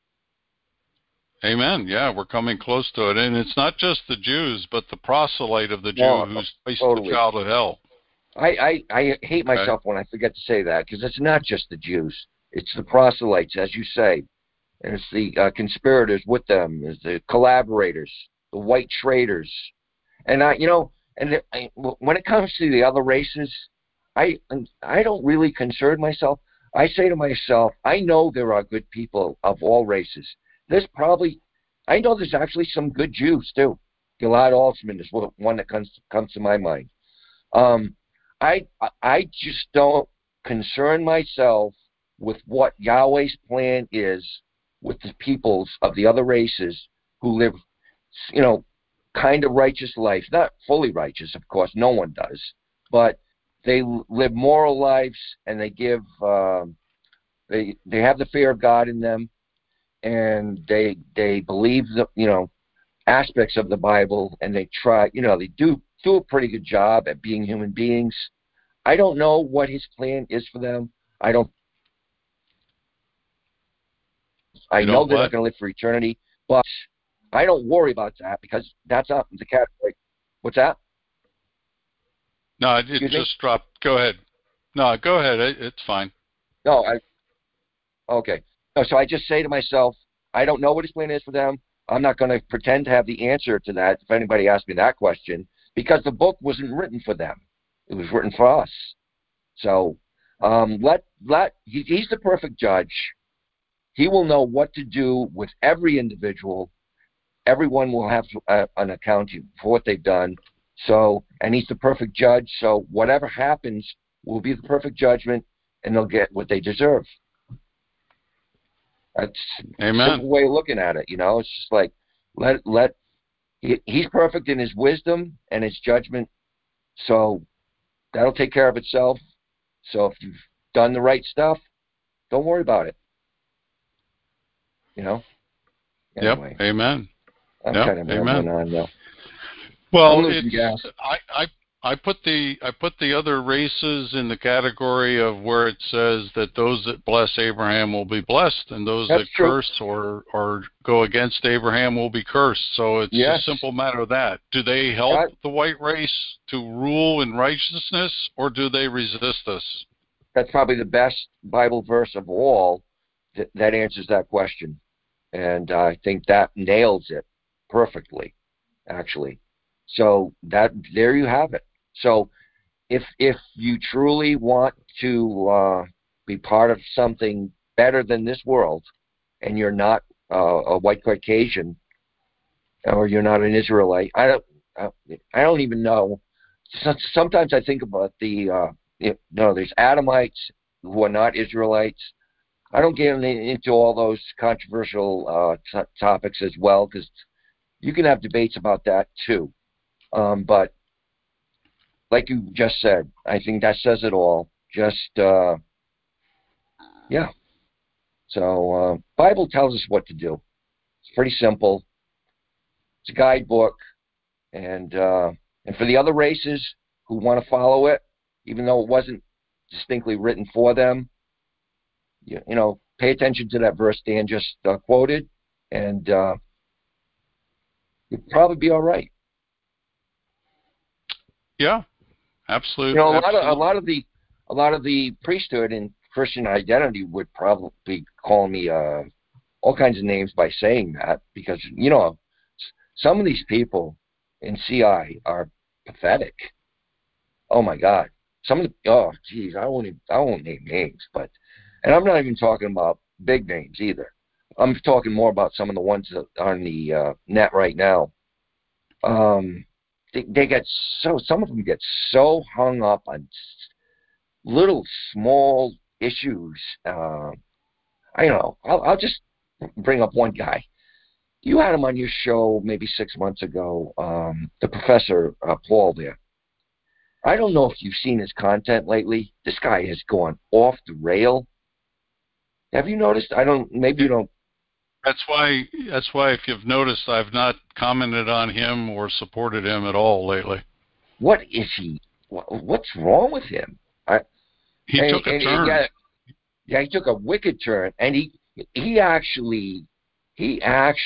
Amen. Yeah, we're coming close to it. And it's not just the Jews, but the proselyte of the Jew who's placed the child of hell. I hate myself when I forget to say that, because it's not just the Jews. It's the proselytes, as you say. And it's the conspirators with them. There's the collaborators, the white traitors. And, when it comes to the other races, I don't really concern myself. I say to myself, I know there are good people of all races. I know there's actually some good Jews too. Gilad Altsman is one that comes to my mind. I just don't concern myself with what Yahweh's plan is with the peoples of the other races who live, kind of righteous lives. Not fully righteous, of course, no one does, but they live moral lives, and they give they have the fear of God in them, and they believe the aspects of the Bible, and they try, they do a pretty good job at being human beings. I don't know what his plan is for them. I know they're not going to live for eternity, but I don't worry about that, because that's not the category. What's that? No, it just dropped. Go ahead. No, go ahead. It's fine. No, okay. No, so I just say to myself, I don't know what his plan is for them. I'm not going to pretend to have the answer to that if anybody asks me that question, because the book wasn't written for them. It was written for us. So he's the perfect judge. He will know what to do with every individual. Everyone will have an account for what they've done. So, and he's the perfect judge. So whatever happens will be the perfect judgment, and they'll get what they deserve. That's a simple way of looking at it. It's just like, he's perfect in his wisdom and his judgment. So that'll take care of itself. So if you've done the right stuff, don't worry about it. Anyway. Yep. Amen. I'm kind of rambling on now. Well, I put the other races in the category of where it says that those that bless Abraham will be blessed, and those that curse or go against Abraham will be cursed. So it's a simple matter of that. Do they help the white race to rule in righteousness, or do they resist us? That's probably the best Bible verse of all that answers that question. And I think that nails it perfectly, actually. So there you have it. So if you truly want to be part of something better than this world, and you're not a white Caucasian, or you're not an Israelite, I don't even know. Sometimes I think about there's Adamites who are not Israelites. I don't get into all those controversial topics as well, because you can have debates about that too. But like you just said, I think that says it all. So Bible tells us what to do. It's pretty simple. It's a guidebook, and for the other races who want to follow it, even though it wasn't distinctly written for them, pay attention to that verse Dan just quoted, and you'll probably be all right. Yeah, absolutely. A lot of the priesthood and Christian identity would probably call me all kinds of names by saying that because some of these people in CI are pathetic. Oh my God, some of the geez, I won't name names, but and I'm not even talking about big names either. I'm talking more about some of the ones that are on the net right now. They get some of them get so hung up on little small issues. I don't know. I'll just bring up one guy. You had him on your show maybe 6 months ago, the professor Paul there. I don't know if you've seen his content lately. This guy has gone off the rail. Have you noticed? I don't. Maybe you don't. That's why. If you've noticed, I've not commented on him or supported him at all lately. What is he? What's wrong with him? He took a turn. Yeah, he took a wicked turn, and he actually he's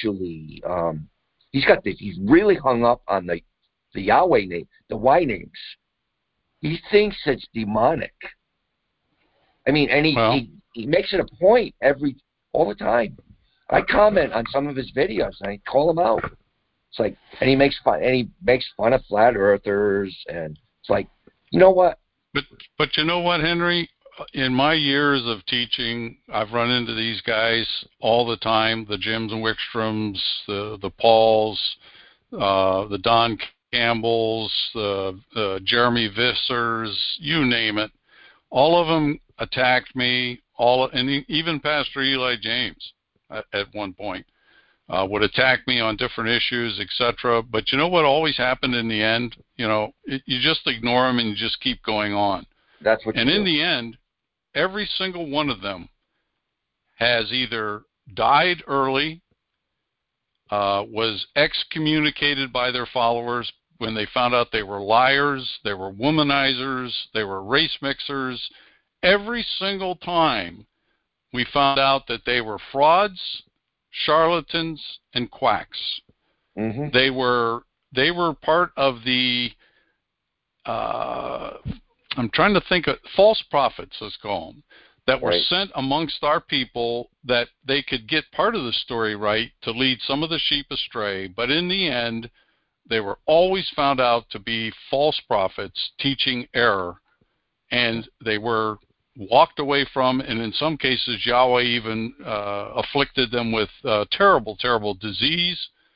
really hung up on the Yahweh name, the Y names. He thinks it's demonic. I mean, and he makes it a point all the time. I comment on some of his videos and I call him out. It's like, and he makes fun of flat earthers, and it's like, you know what? But you know what, Henry? In my years of teaching, I've run into these guys all the time: the Jims and Wickstroms, the Pauls, the Don Campbells, the Jeremy Vissers, you name it. All of them attacked me. And even Pastor Eli James at one point would attack me on different issues, etc. But you know what always happened in the end? You just ignore them and you just keep going on. That's what. And in the end, every single one of them has either died early, was excommunicated by their followers when they found out they were liars, they were womanizers, they were race mixers. Every single time we found out that they were frauds, charlatans, and quacks. Mm-hmm. They were part of the I'm trying to think of false prophets, let's call them, that were sent amongst our people that they could get part of the story right to lead some of the sheep astray. But in the end, they were always found out to be false prophets teaching error, and they were walked away from, and in some cases Yahweh even afflicted them with terrible, terrible disease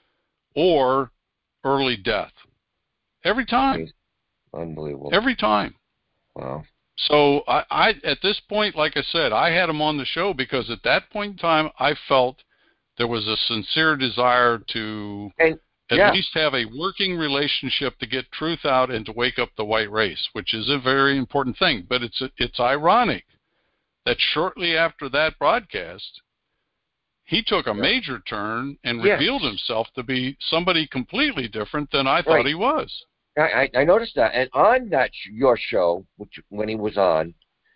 or early death. Every time. Unbelievable. Every time. Wow. So I at this point, like I said, I had him on the show because at that point in time I felt there was a sincere desire to at least have a working relationship to get truth out and to wake up the white race, which is a very important thing. But it's ironic that shortly after that broadcast, he took a major turn and revealed himself to be somebody completely different than I thought he was. I noticed that, and on your show, when he was on,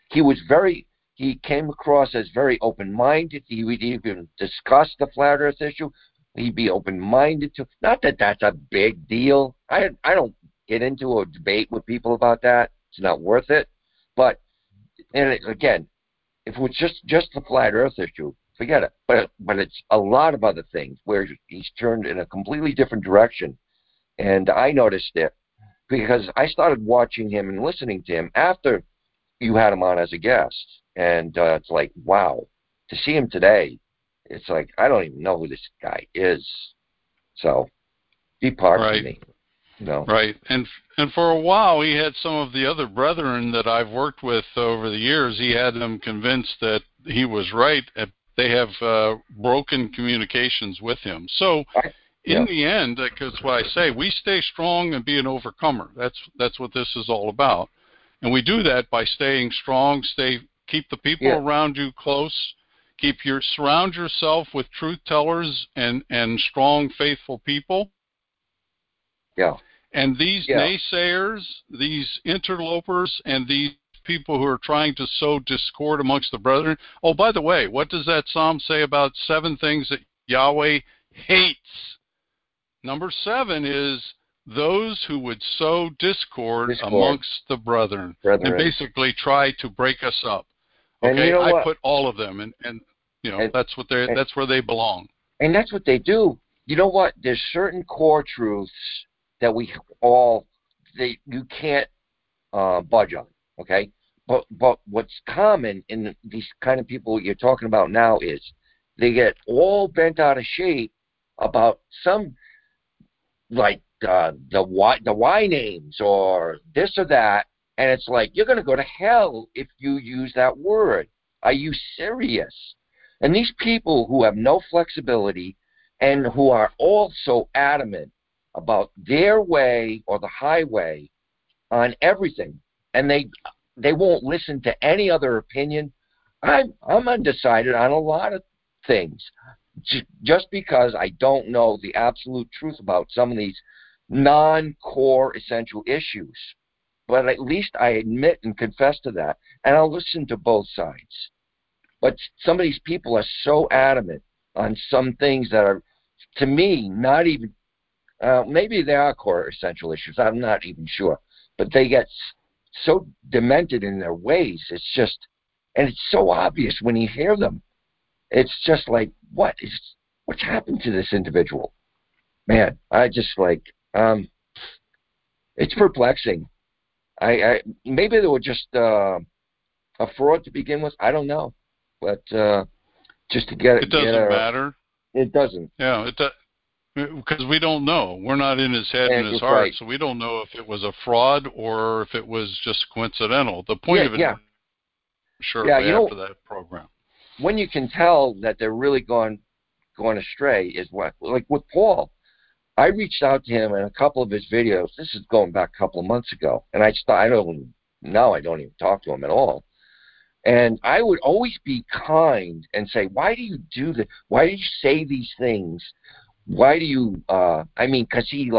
he came across as very open-minded. He would even discuss the flat Earth issue. He'd be open-minded to. Not that that's a big deal. I don't get into a debate with people about that. It's not worth it. But again, if it was just the flat Earth issue, forget it. But it's a lot of other things where he's turned in a completely different direction, and I noticed it because I started watching him and listening to him after you had him on as a guest, and it's like, wow, to see him today, it's like I don't even know who this guy is. So, depart from me. Right, and for a while he had some of the other brethren that I've worked with over the years. He had them convinced that he was right. They have broken communications with him. So, in the end, because what I say, we stay strong and be an overcomer. That's what this is all about, and we do that by staying strong. Keep the people around you close. Surround yourself with truth tellers and strong, faithful people. Yeah. And these naysayers, these interlopers, and these people who are trying to sow discord amongst the brethren. Oh, by the way, what does that psalm say about 7 things that Yahweh hates? Number 7 is those who would sow discord amongst the brethren and basically try to break us up. Okay, I put all of them, and And, that's what they and that's where they belong. and that's what they do. You know what? There's certain core truths that we all you can't budge on. Okay, but what's common in these kind of people you're talking about now is they get all bent out of shape about some like the Y names or this or that, and it's like you're going to go to hell if you use that word. Are you serious? And these people who have no flexibility and who are also adamant about their way or the highway on everything, and they won't listen to any other opinion. I'm undecided on a lot of things, just because I don't know the absolute truth about some of these non-core essential issues. But at least I admit and confess to that, and I'll listen to both sides. But some of these people are so adamant on some things that are, to me, not even, maybe they are core essential issues. I'm not even sure. But they get so demented in their ways. It's just, and it's so obvious when you hear them. It's just like, what's happened to this individual? Man, I just like, it's perplexing. I maybe they were just a fraud to begin with. I don't know, but just to It doesn't matter. It doesn't. Yeah, because we don't know. We're not in his head and his heart, right. So we don't know if it was a fraud or if it was just coincidental. The point of it, shortly after that program. When you can tell that they're really going astray is what, like with Paul. I reached out to him in a couple of his videos. This is going back a couple of months ago, and I don't even talk to him at all. And I would always be kind and say, why do you do that? Why do you say these things? Why do you, because he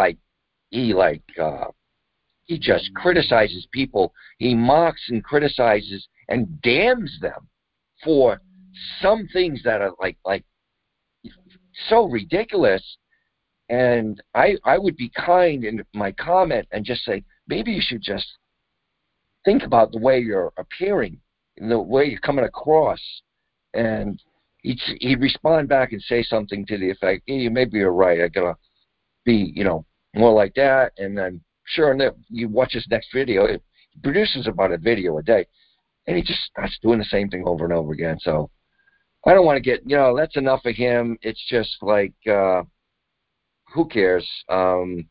just criticizes people. He mocks and criticizes and damns them for some things that are like so ridiculous. And I would be kind in my comment and just say, maybe you should just think about the way you're appearing and the way you're coming across. And he'd respond back and say something to the effect, hey, maybe you're right. I gotta be, more like that. And then sure enough, you watch his next video. He produces about a video a day. And he just starts doing the same thing over and over again. So I don't want to get, that's enough of him. It's just like, who cares? I'm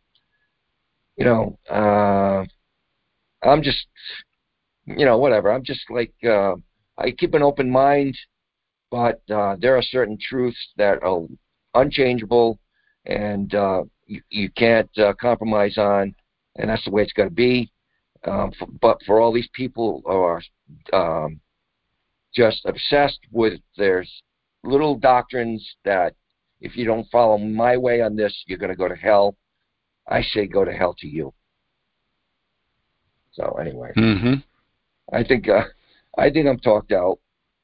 just, whatever. I'm just like, I keep an open mind, but there are certain truths that are unchangeable and you can't compromise on, and that's the way it's got to be. But for all these people who are just obsessed with their little doctrines that if you don't follow my way on this, you're going to go to hell. I say go to hell to you. So anyway, I think I'm talked out.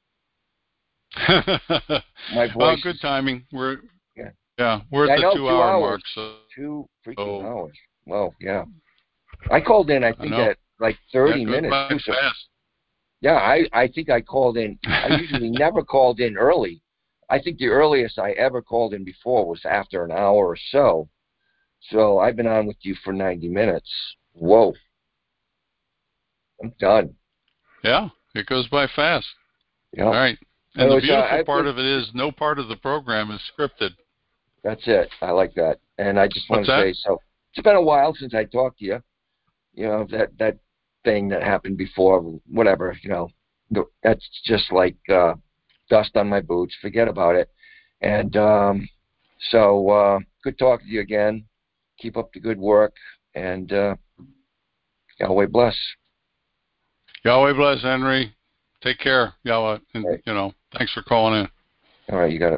My voice. Good timing. We're at the 2-hour mark. So 2 freaking hours. Well, yeah. I called in. I think at like 30 minutes. Fast. Yeah, I think I called in. I usually never called in early. I think the earliest I ever called in before was after an hour or so. So I've been on with you for 90 minutes. Whoa. I'm done. Yeah, it goes by fast. Yeah. All right. And the beautiful part of it is no part of the program is scripted. That's it. I like that. And I just want to say, so it's been a while since I talked to you. That thing that happened before, whatever, that's just like dust on my boots. Forget about it. And so good talking to you again. Keep up the good work. And Yahweh bless. Yahweh bless, Henry. Take care, Yahweh. And, right. Thanks for calling in. All right, you got it.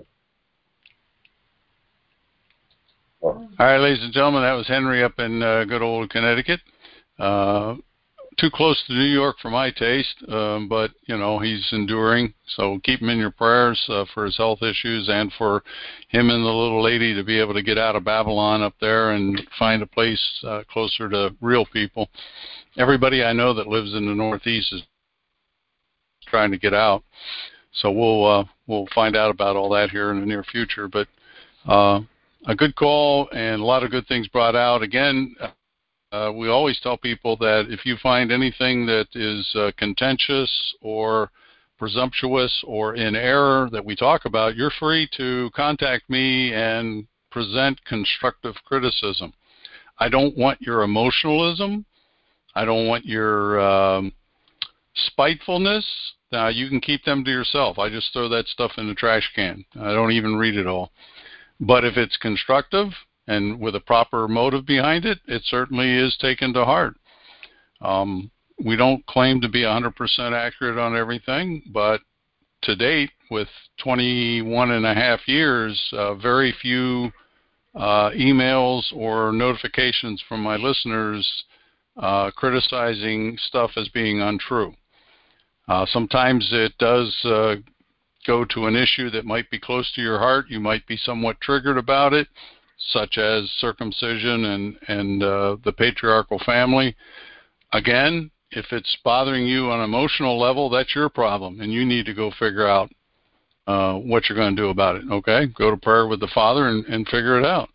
Oh. All right, ladies and gentlemen, that was Henry up in good old Connecticut. Too close to New York for my taste, but, he's enduring. So keep him in your prayers for his health issues and for him and the little lady to be able to get out of Babylon up there and find a place closer to real people. Everybody I know that lives in the Northeast is trying to get out. So we'll find out about all that here in the near future. But a good call and a lot of good things brought out. Again, we always tell people that if you find anything that is contentious or presumptuous or in error that we talk about, you're free to contact me and present constructive criticism. I don't want your emotionalism. I don't want your spitefulness. Now, you can keep them to yourself. I just throw that stuff in the trash can. I don't even read it all. But if it's constructive and with a proper motive behind it, it certainly is taken to heart. We don't claim to be 100% accurate on everything, but to date, with 21 and a half years, very few emails or notifications from my listeners criticizing stuff as being untrue. Sometimes it does go to an issue that might be close to your heart. You might be somewhat triggered about it, such as circumcision and the patriarchal family. Again, if it's bothering you on an emotional level, that's your problem, and you need to go figure out what you're going to do about it, okay? Go to prayer with the Father and figure it out.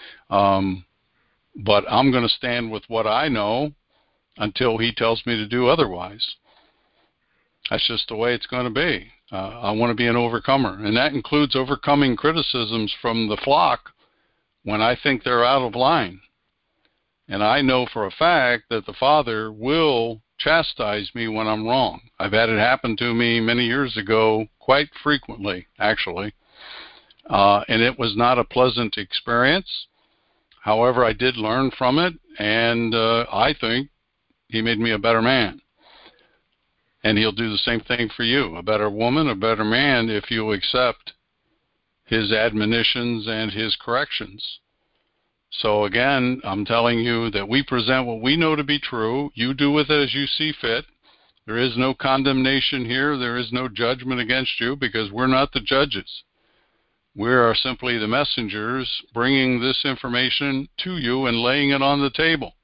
But I'm going to stand with what I know until he tells me to do otherwise. That's just the way it's going to be. I want to be an overcomer, and that includes overcoming criticisms from the flock when I think they're out of line. And I know for a fact that the Father will chastise me when I'm wrong. I've had it happen to me many years ago, quite frequently, actually, and it was not a pleasant experience. However, I did learn from it, and I think he made me a better man. And he'll do the same thing for you, a better woman, a better man, if you accept his admonitions and his corrections. So again, I'm telling you that we present what we know to be true. You do with it as you see fit. There is no condemnation here. There is no judgment against you because we're not the judges. We are simply the messengers bringing this information to you and laying it on the table.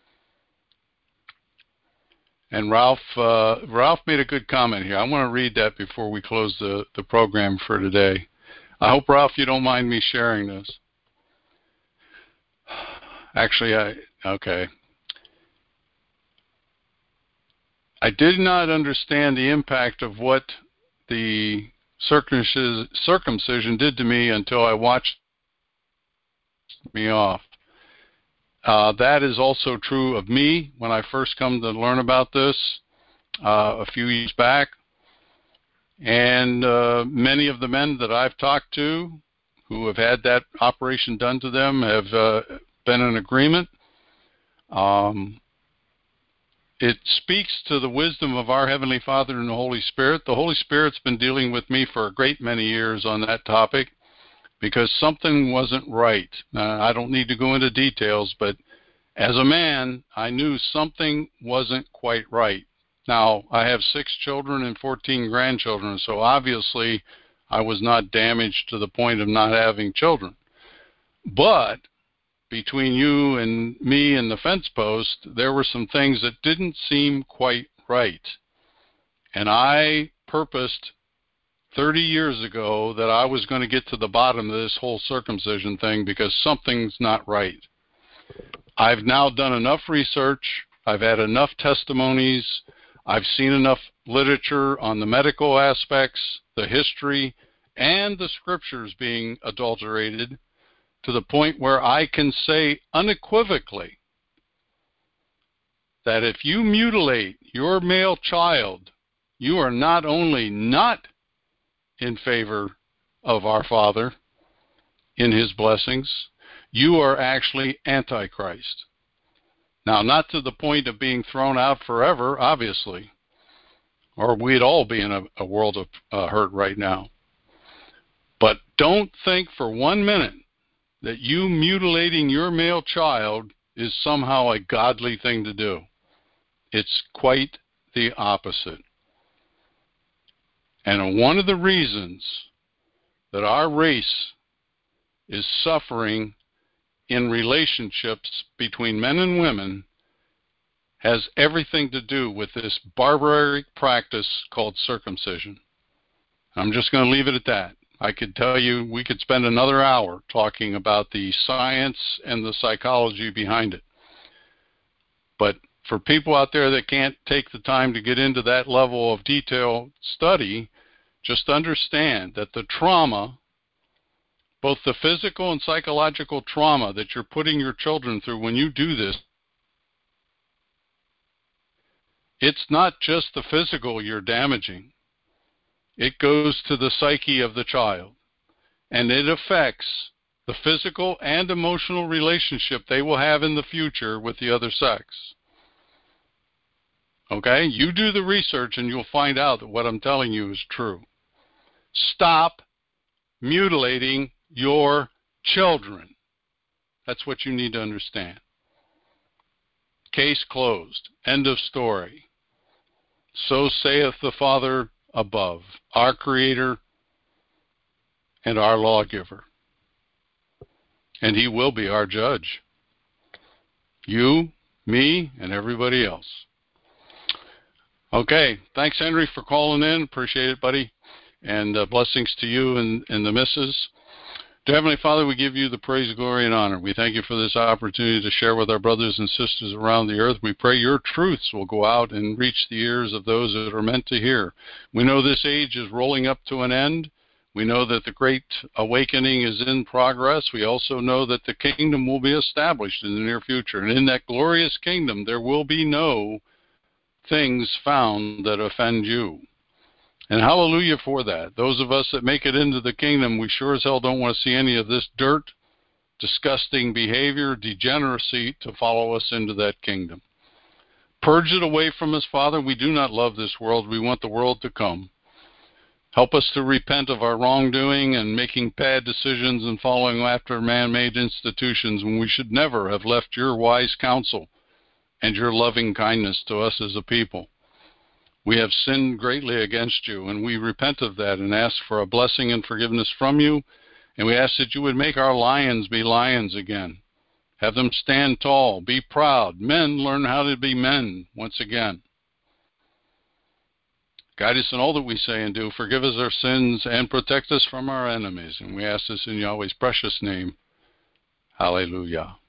And Ralph made a good comment here. I want to read that before we close the program for today. I hope, Ralph, you don't mind me sharing this. Actually, okay. I did not understand the impact of what the circumcision did to me until I watched me off. That is also true of me when I first come to learn about this a few years back. And many of the men that I've talked to who have had that operation done to them have been in agreement. It speaks to the wisdom of our Heavenly Father and the Holy Spirit. The Holy Spirit's been dealing with me for a great many years on that topic because something wasn't right. I don't need to go into details, but as a man, I knew something wasn't quite right. Now, I have 6 children and 14 grandchildren, so obviously I was not damaged to the point of not having children. But between you and me and the fence post, there were some things that didn't seem quite right. And I purposed 30 years ago that I was going to get to the bottom of this whole circumcision thing because something's not right. I've now done enough research. I've had enough testimonies. I've seen enough literature on the medical aspects, the history, and the scriptures being adulterated to the point where I can say unequivocally that if you mutilate your male child, you are not only not in favor of our Father in his blessings, you are actually Antichrist. Now, not to the point of being thrown out forever, obviously, or we'd all be in a world of hurt right now. But don't think for 1 minute that you mutilating your male child is somehow a godly thing to do. It's quite the opposite. And one of the reasons that our race is suffering in relationships between men and women has everything to do with this barbaric practice called circumcision. I'm just going to leave it at that. I could tell you we could spend another hour talking about the science and the psychology behind it. But for people out there that can't take the time to get into that level of detailed study, just understand that the trauma, both the physical and psychological trauma that you're putting your children through when you do this, it's not just the physical you're damaging. It goes to the psyche of the child, and it affects the physical and emotional relationship they will have in the future with the other sex. Okay? You do the research and you'll find out that what I'm telling you is true. Stop mutilating your children. That's what you need to understand. Case closed. End of story. So saith the Father above, our Creator and our lawgiver. And He will be our judge. You, me, and everybody else. Okay, thanks, Henry, for calling in. Appreciate it, buddy. And blessings to you and the missus. Dear Heavenly Father, we give you the praise, glory, and honor. We thank you for this opportunity to share with our brothers and sisters around the earth. We pray your truths will go out and reach the ears of those that are meant to hear. We know this age is rolling up to an end. We know that the great awakening is in progress. We also know that the kingdom will be established in the near future. And in that glorious kingdom, there will be no things found that offend you. And hallelujah for that. Those of us that make it into the kingdom, we sure as hell don't want to see any of this dirt, disgusting behavior, degeneracy to follow us into that kingdom. Purge it away from us, Father. We do not love this world. We want the world to come. Help us to repent of our wrongdoing and making bad decisions and following after man-made institutions when we should never have left your wise counsel and your loving kindness to us as a people. We have sinned greatly against you, and we repent of that and ask for a blessing and forgiveness from you, and we ask that you would make our lions be lions again. Have them stand tall, be proud. Men learn how to be men once again. Guide us in all that we say and do. Forgive us our sins and protect us from our enemies. And we ask this in Yahweh's precious name. Hallelujah.